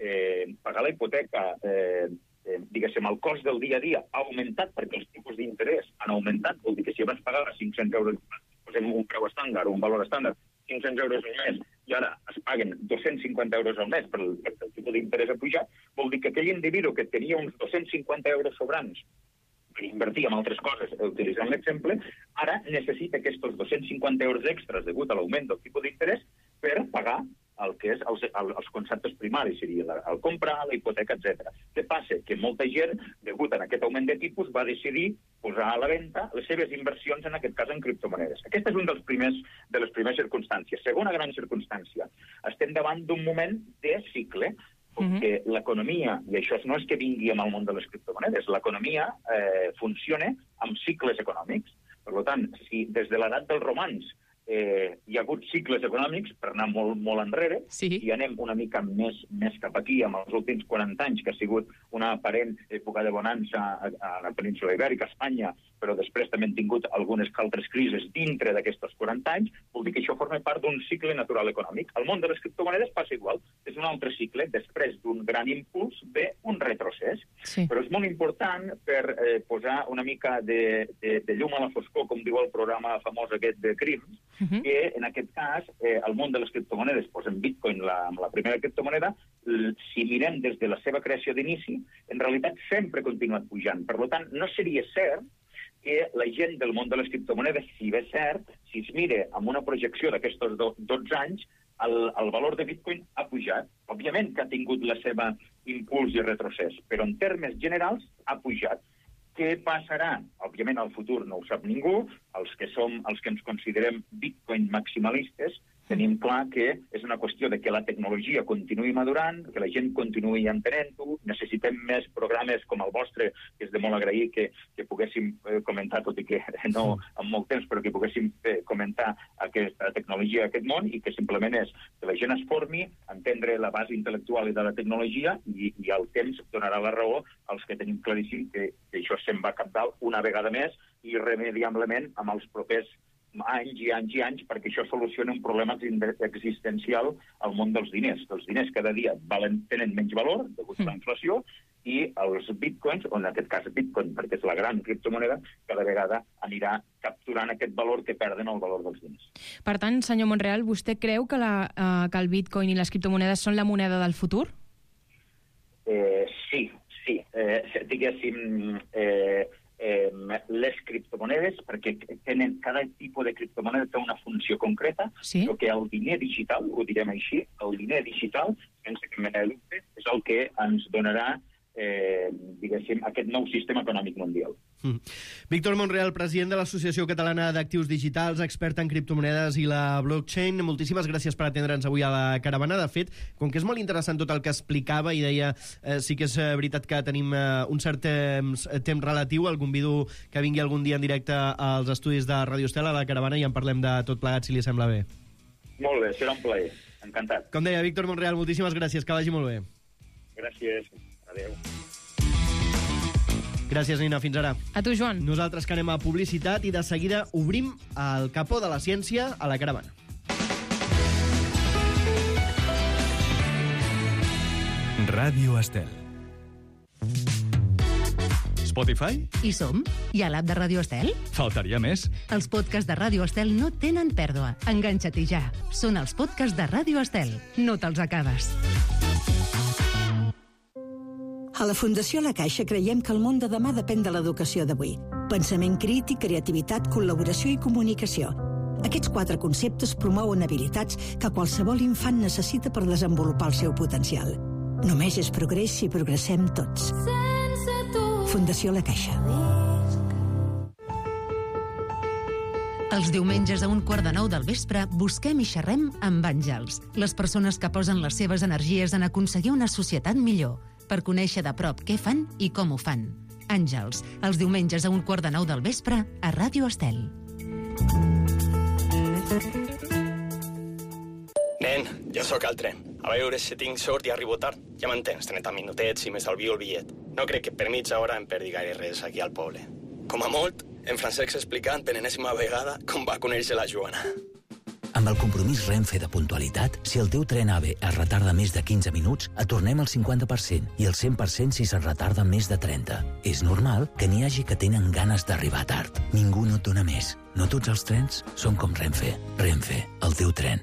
pagar la hipoteca, diguéssim, el cost del dia a dia ha augmentat perquè els tipus d'interès han augmentat, vol dir que si abans pagava 500 euros, posem un preu estàndard, un valor estàndard, 500 euros al mes, i ara es paguen 250 euros al mes perquè el tipus d'interès ha pujat, vol dir que aquell individu que tenia uns 250 euros sobrants per invertir en altres coses, utilitzant l'exemple, ara necessita aquests 250 euros extras degut a l'augment del tipus d'interès per pagar el que és els conceptes primaris, seria el comprar, la hipoteca, etc. Què passa? Que molta gent, degut a aquest augment de tipus, va decidir posar a la venda les seves inversions, en aquest cas en criptomonedes. Aquesta és una de les primeres circumstàncies. Segona gran circumstància, estem davant d'un moment de cicle, perquè l'economia, i això no és que vingui amb el món de les criptomonedes, l'economia funciona amb cicles econòmics. Per tant, si des de l'edat dels romans hi ha hagut cicles econòmics, per anar molt enrere, i anem una mica més cap aquí, amb els últims 40 anys, que ha sigut una aparent època de bonança a la península Ibèrica, a Espanya, però després també hem tingut algunes altres crisis dintre d'aquests 40 anys, vol dir que això forma part d'un cicle natural econòmic. El món de les criptomonedes passa igual, és un altre cicle, després d'un gran impuls ve un retrocés. Però és molt important per posar una mica de llum a la foscor, com diu el programa famós aquest de Crims, que en aquest cas el món de les criptomonedes, en Bitcoin, amb la primera criptomoneda, si mirem des de la seva creació d'inici, en realitat sempre ha continuat pujant. Per tant, no seria cert que la gent del món de les criptomonedes, si bé cert, si es mira amb una projecció d'aquests 12 anys, el valor de Bitcoin ha pujat. Òbviament que ha tingut la seva impuls i retrocés, però en termes generals ha pujat. Què passarà? Òbviament, al futur no ho sap ningú. Els que ens considerem Bitcoin maximalistes tenim clar que és una qüestió de que la tecnologia continuï madurant, que la gent continuï entenent-ho. Necessitem més programes com el vostre, que és de molt agrair que poguéssim comentar, tot i que no en molt temps, però que poguéssim comentar aquesta tecnologia, aquest món, i que simplement és que la gent es formi, entendre la base intel·lectual i de la tecnologia, i el temps donarà la raó als que tenim claríssim que això se'n va cabdal una vegada més i irremediablement amb els propers anys i anys i anys, perquè això soluciona un problema existencial al món dels diners. Els diners cada dia tenen menys valor degut a la inflació, i els bitcoins, o en aquest cas bitcoin, perquè és la gran criptomoneda, cada vegada anirà capturant aquest valor que perden el valor dels diners. Per tant, senyor Monreal, vostè creu que el bitcoin i les criptomonedes són la moneda del futur? Sí. Diguéssim, les criptomonedes, perquè cada tipus de criptomoneda té una funció concreta, però que el diner digital, ho direm així, el diner digital, sense cap mena de dubte, és el que ens donarà diguéssim, aquest nou sistema econòmic mundial. Víctor Monreal, president de l'Associació Catalana d'Actius Digitals, expert en criptomonedes i la blockchain, moltíssimes gràcies per atendre'ns avui a la caravana. De fet, com que és molt interessant tot el que explicava i deia, sí que és veritat que tenim un cert temps relatiu, el convido que vingui algun dia en directe als estudis de Ràdio Estel, a la caravana, i en parlem de tot plegat, si li sembla bé. Molt bé, serà un plaer. Encantat. Com deia, Víctor Monreal, moltíssimes gràcies, que vagi molt bé. Gràcies. Adéu. Gràcies, Nina. Fins ara. A tu, Joan. Nosaltres que anem a publicitat i de seguida obrim el capó de la ciència a la caravana. Ràdio Estel. Spotify? Hi som. I a l'app de Ràdio Estel? Faltaria més. Els podcasts de Ràdio Estel no tenen pèrdua. Enganxa't-hi ja. Són els podcasts de Ràdio Estel. No te'ls acabes. A la Fundació La Caixa creiem que el món de demà depèn de l'educació d'avui. Pensament crític, creativitat, col·laboració i comunicació. Aquests 4 conceptes promouen habilitats que qualsevol infant necessita per desenvolupar el seu potencial. Només és progrés si progressem tots. Fundació La Caixa. Els diumenges a 8:45 del vespre busquem i xerrem amb àngels, les persones que posen les seves energies en aconseguir una societat millor, per conèixer de prop què fan i com ho fan. Àngels, els diumenges a 8:45 del vespre a Ràdio Estel. Nen, jo sóc al tren. A veure si tinc sort i arribo tard. Ja m'entens, 30 minutets i m'estalvio el bitllet. No crec que per mitja hora em perdi gaire res aquí al poble. Com a molt, en Francesc explicant per enèsima vegada com va conèixer la Joana. Amb el compromís Renfe de puntualitat, si el teu tren AVE es retarda més de 15 minuts, et tornem el 50% i el 100% si se'n retarda més de 30. És normal que n'hi hagi que tenen ganes d'arribar tard. Ningú no et dona més. No tots els trens són com Renfe. Renfe, el teu tren.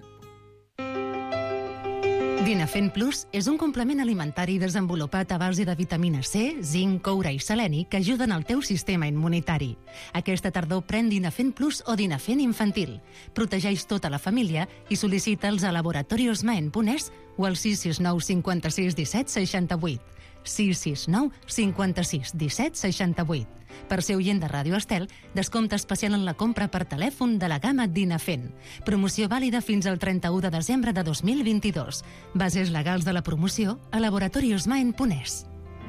Dinafen Plus és un complement alimentari desenvolupat a base de vitamina C, zinc, coure i seleni que ajuden al teu sistema immunitari. Aquesta tardor pren Dinafen Plus o Dinafen infantil. Protegeix tota la família i sol·licita'ls a laboratoriosmaen.es o al 669 56 17 68. 669 56 17 68. Per ser oient de Ràdio Estel, descompte especial en la compra per telèfon de la gamma Dinafen. Promoció vàlida fins al 31 de desembre de 2022. Bases legals de la promoció a laboratoriosmaen.es.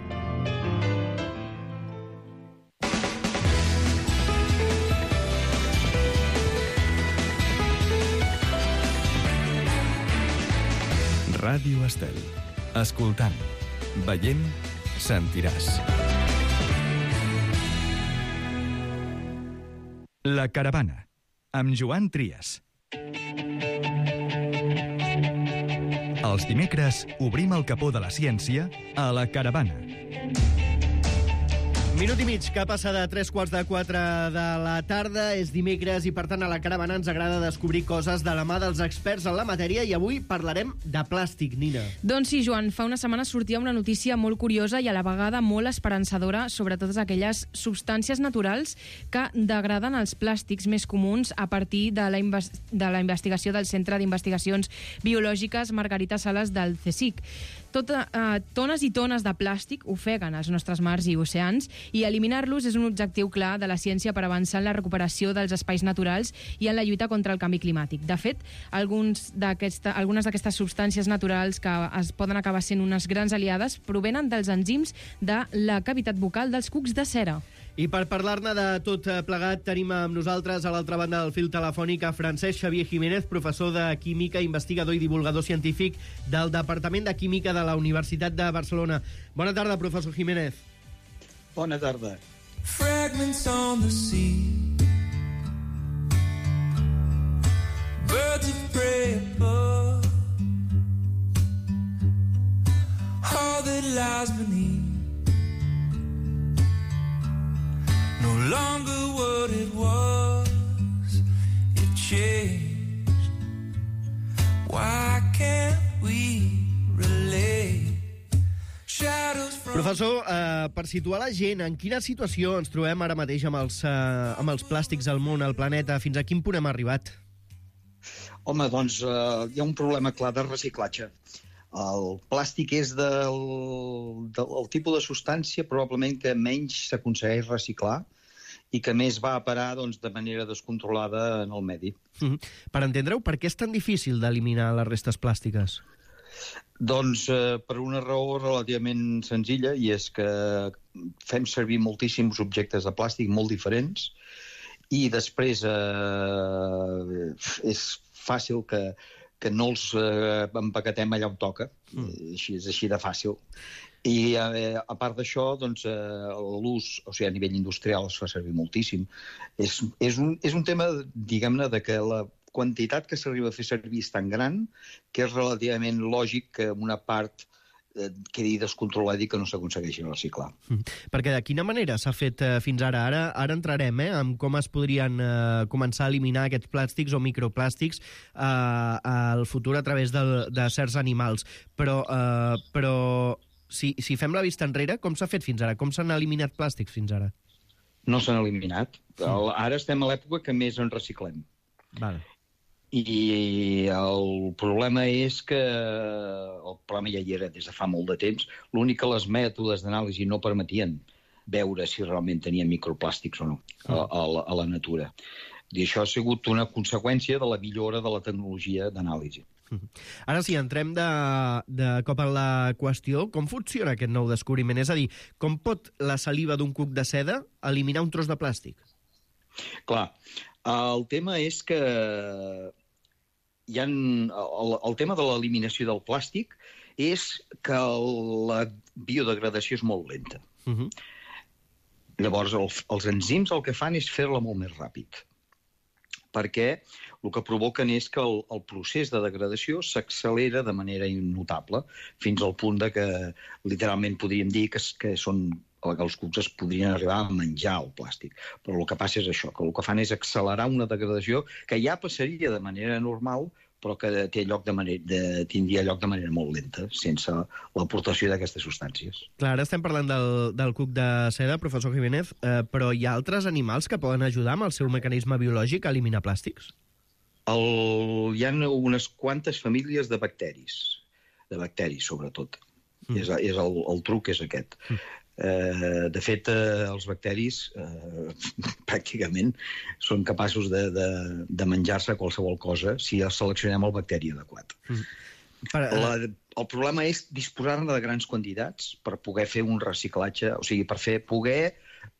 Ràdio Estel. Escoltant, veient, sentiràs. La Caravana, amb Joan Trias. Els dimecres obrim el capó de la ciència a La Caravana. Minut i mig, que passa de 3:45 de la tarda. És dimecres i, per tant, a La Caravana ens agrada descobrir coses de la mà dels experts en la matèria i avui parlarem de plàstic, Nina. Doncs sí, Joan, fa una setmana sortia una notícia molt curiosa i a la vegada molt esperançadora sobre totes aquelles substàncies naturals que degraden els plàstics més comuns a partir de la investigació del Centre d'Investigacions Biològiques Margarita Sales del CSIC. Tones i tones de plàstic ofeguen els nostres mars i oceans i eliminar-los és un objectiu clar de la ciència per avançar en la recuperació dels espais naturals i en la lluita contra el canvi climàtic. De fet, algunes d'aquestes substàncies naturals que es poden acabar sent unes grans aliades provenen dels enzims de la cavitat bucal dels cucs de cera. I per parlar-ne de tot plegat tenim amb nosaltres a l'altra banda del fil telefònic a Francesc Xavier Jiménez, professor de Química, investigador i divulgador científic del Departament de Química de la Universitat de Barcelona. Bona tarda, professor Jiménez. Bona tarda. Fragments on the sea, birds of prey above, all that lies beneath, no longer what it was, it changed. Why can't we relate? Professor, per situar la gent, en quina situació ens trobem ara mateix amb els plàstics al món, al planeta? Fins a quin punt hem arribat? Home, doncs hi ha un problema clar de reciclatge. El plàstic és del tipus de substància probablement que menys s'aconsegueix reciclar i que més va a parar de manera descontrolada en el medi. Per entendre-ho, per què és tan difícil d'eliminar les restes plàstiques? Doncs per una raó relativament senzilla, i és que fem servir moltíssims objectes de plàstic molt diferents i després és fàcil que no els empaquetem allà on toca. És així de fàcil. I a part d'això, l'ús, o sigui, a nivell industrial es fa servir moltíssim. És un tema, diguem-ne, de que la quantitat que s'arriba a fer servir és tan gran que és relativament lògic que una part quedi descontrolada i que no s'aconsegueixi reciclar. Perquè de quina manera s'ha fet fins ara? Ara entrarem en com es podrien començar a eliminar aquests plàstics o microplàstics al futur a través de certs animals. Però si fem la vista enrere, com s'ha fet fins ara? Com s'han eliminat plàstics fins ara? No s'han eliminat. Ara estem a l'època que més en reciclem. Vale. I el problema és que el problema ja hi era des de fa molt de temps. L'únic que les mètodes d'anàlisi no permetien veure si realment tenien microplàstics o no a la natura. I això ha sigut una conseqüència de la millora de la tecnologia d'anàlisi. Ara sí, entrem de cop en la qüestió. Com funciona aquest nou descobriment? És a dir, com pot la saliva d'un cuc de seda eliminar un tros de plàstic? Clar, el tema és que el tema de l'eliminació del plàstic és que la biodegradació és molt lenta. Llavors, els enzims el que fan és fer-la molt més ràpid, perquè el que provoquen és que el procés de degradació s'accelera de manera innotable, fins al punt de que literalment podríem dir que els cucs es podrien arribar a menjar el plàstic. Però el que passa és això, que el que fan és accelerar una degradació que ja passaria de manera normal, però que tindria lloc de manera molt lenta, sense l'aportació d'aquestes substàncies. Clar, ara estem parlant del cuc de seda, professor Jiménez, però hi ha altres animals que poden ajudar amb el seu mecanisme biològic a eliminar plàstics? Hi ha unes quantes famílies de bacteris sobretot. El truc és aquest. De fet, els bacteris pràcticament són capaços de menjar-se qualsevol cosa si seleccionem el bacteri adequat. El problema és disposar-ne de grans quantitats per poder fer un reciclatge, o sigui, per poder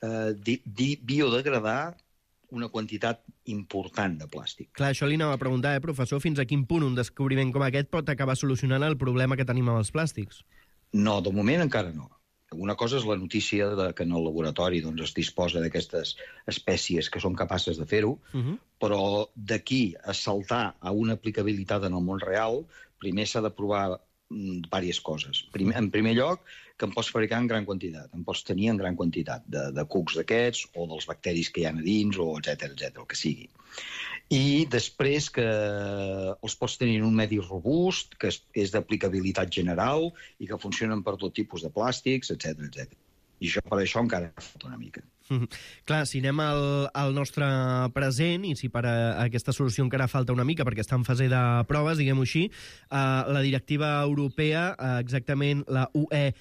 biodegradar una quantitat important de plàstic. Clar, això li anava a preguntar, professor, fins a quin punt un descobriment com aquest pot acabar solucionant el problema que tenim amb els plàstics? No, de moment encara no. Una cosa és la notícia que en el laboratori es disposa d'aquestes espècies que són capaces de fer-ho, però d'aquí a saltar a una aplicabilitat en el món real, primer s'ha de provar diverses coses. En primer lloc, que en pots fabricar en gran quantitat. En pots tenir en gran quantitat de cucs d'aquests o dels bacteris que hi ha a dins, o etcètera, el que sigui. I després que els pots tenir en un medi robust, que és d'aplicabilitat general i que funcionen per tot tipus de plàstics, etcètera. I per això encara falta una mica. Clar, si anem al nostre present, i si per aquesta solució encara falta una mica, perquè està en fase de proves, diguem-ho així, la directiva europea, exactament la UE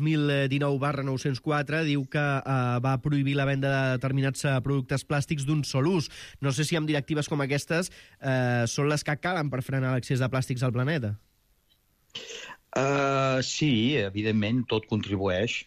2019/904, diu que va prohibir la venda de determinats productes plàstics d'un sol ús. No sé si amb directives com aquestes són les que calen per frenar l'accés de plàstics al planeta. Sí, evidentment, tot contribueix,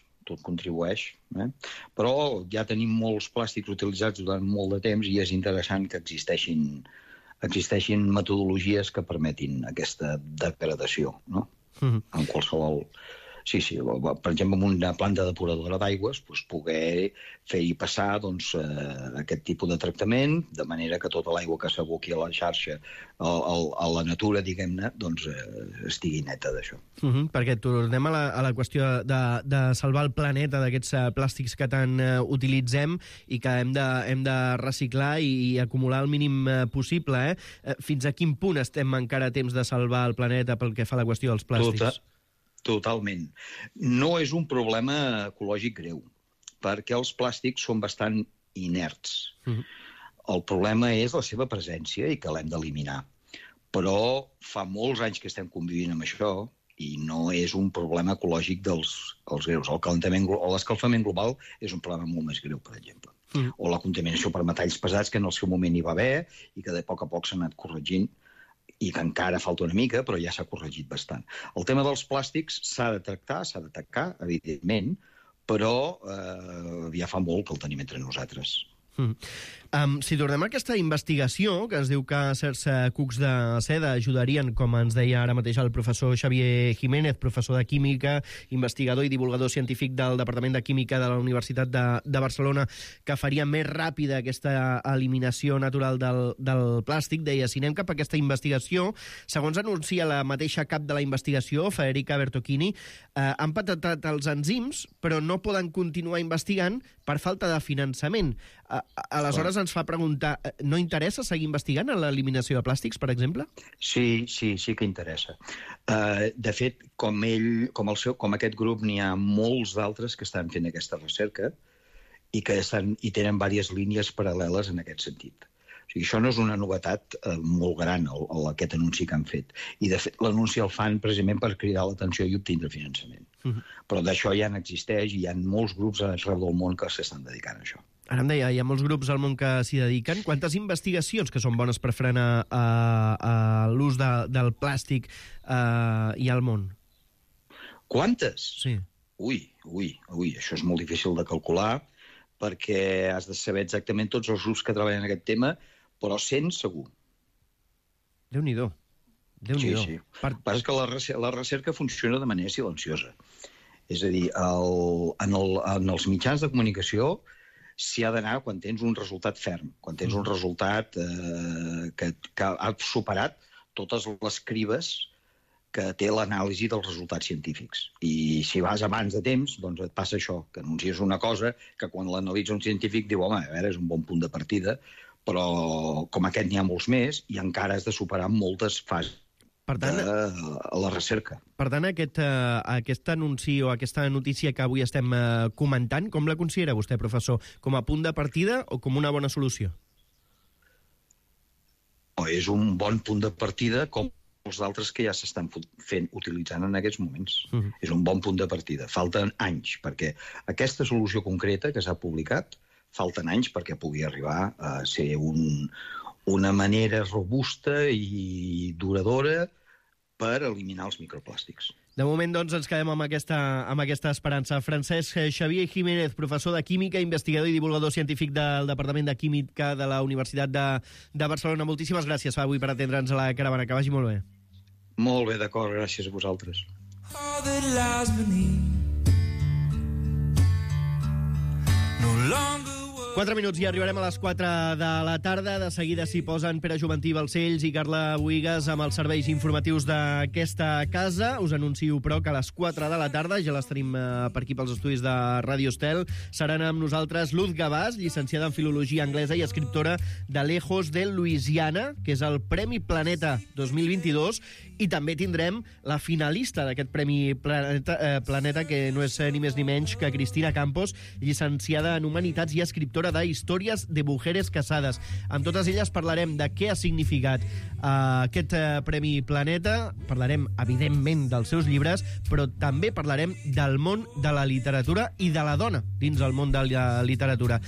però ja tenim molts plàstics utilitzats durant molt de temps i és interessant que existeixin metodologies que permetin aquesta degradació, no? En qualsevol... Sí, per exemple, en una planta depuradora d'aigües, poder fer-hi passar aquest tipus de tractament, de manera que tota l'aigua que s'aboqui a la xarxa, a la natura, diguem-ne, estigui neta d'això. Perquè tornem a la qüestió de salvar el planeta d'aquests plàstics que tant utilitzem i que hem de reciclar i acumular el mínim possible. Fins a quin punt estem encara a temps de salvar el planeta pel que fa a la qüestió dels plàstics? Totalment. No és un problema ecològic greu, perquè els plàstics són bastant inerts. El problema és la seva presència i que l'hem d'eliminar. Però fa molts anys que estem convivint amb això i no és un problema ecològic dels greus. L'escalfament global és un problema molt més greu, per exemple. O la contaminació per metalls pesats, que en el seu moment hi va haver i que de poc a poc s'ha anat corregint, i que encara falta una mica, però ja s'ha corregit bastant. El tema dels plàstics s'ha de tractar, s'ha d'atacar, evidentment, però ja fa molt que el tenim entre nosaltres. Si tornem a aquesta investigació, que es diu que certs cucs de seda ajudarien, com ens deia ara mateix el professor Xavier Jiménez, professor de Química, investigador i divulgador científic del Departament de Química de la Universitat de Barcelona, que faria més ràpida aquesta eliminació natural del plàstic, deia, si anem cap a aquesta investigació, segons anuncia la mateixa cap de la investigació, Federica Bertocchini, han patentat els enzims, però no poden continuar investigant per falta de finançament. Aleshores ens fa preguntar, no interessa seguir investigant en l'eliminació de plàstics, per exemple? Sí que interessa. De fet, com aquest grup, n'hi ha molts d'altres que estan fent aquesta recerca i que tenen diverses línies paral·leles en aquest sentit. O sigui, això no és una novetat molt gran, aquest anunci que han fet. I, de fet, l'anunci el fan precisament per cridar l'atenció i obtindre finançament. Però d'això ja n'existeix i hi ha molts grups arreu del món que s'estan dedicant a això. Ara em deia, hi ha molts grups al món que s'hi dediquen. Quantes investigacions que són bones per frenar l'ús del plàstic hi ha al món? Quantes? Sí. Ui, això és molt difícil de calcular perquè has de saber exactament tots els grups que treballen en aquest tema, però 100 segur. Déu-n'hi-do. Sí. El que passa és que la recerca funciona de manera silenciosa. És a dir, en els mitjans de comunicació s'hi ha d'anar quan tens un resultat ferm, quan tens un resultat que ha superat totes les cribes que té l'anàlisi dels resultats científics. I si vas abans de temps, doncs et passa això, que anuncies una cosa que quan l'analitza un científic diu, home, a veure, és un bon punt de partida, però com aquest n'hi ha molts més i encara has de superar moltes fases de la recerca. Per tant, aquest anunci o aquesta notícia que avui estem comentant, com la considera vostè, professor? Com a punt de partida o com una bona solució? És un bon punt de partida com els altres que ja s'estan utilitzant en aquests moments. És un bon punt de partida. Falten anys, perquè aquesta solució concreta que s'ha publicat, falten anys perquè pugui arribar a ser una manera robusta i duradora per eliminar els microplàstics. De moment, doncs, ens quedem amb aquesta esperança. Francesc Xavier Jiménez, professor de Química, investigador i divulgador científic del Departament de Química de la Universitat de Barcelona. Moltíssimes gràcies avui per atendre'ns a la caravana. Que vagi molt bé. Molt bé, d'acord. Gràcies a vosaltres. 4 minuts i arribarem a les 4 de la tarda. De seguida s'hi posen Pere Juventí Balcells i Carla Buigas amb els serveis informatius d'aquesta casa. Us anuncio, però, que a les 4 de la tarda, ja les tenim per aquí pels estudis de Ràdio Estel, seran amb nosaltres Luz Gabàs, llicenciada en Filologia Anglesa i escriptora de Lejos de Louisiana, que és el Premi Planeta 2022, i també tindrem la finalista d'aquest Premi Planeta, que no és ni més ni menys que Cristina Campos, llicenciada en Humanitats i escriptora de Històries de Mujeres Casades. Amb totes elles parlarem de què ha significat aquest Premi Planeta, parlarem, evidentment, dels seus llibres, però també parlarem del món de la literatura i de la dona dins el món de la literatura.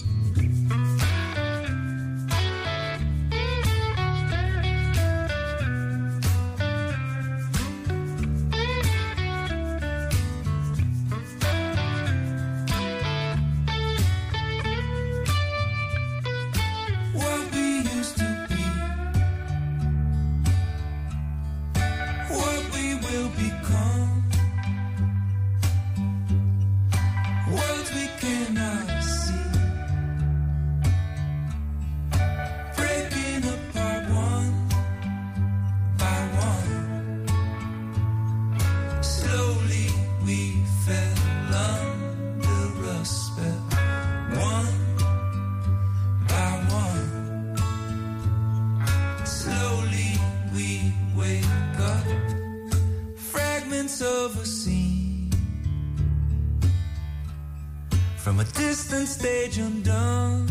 From a distant stage undone,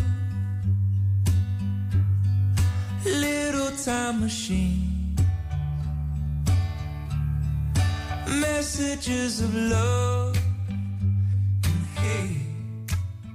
little time machine, messages of love.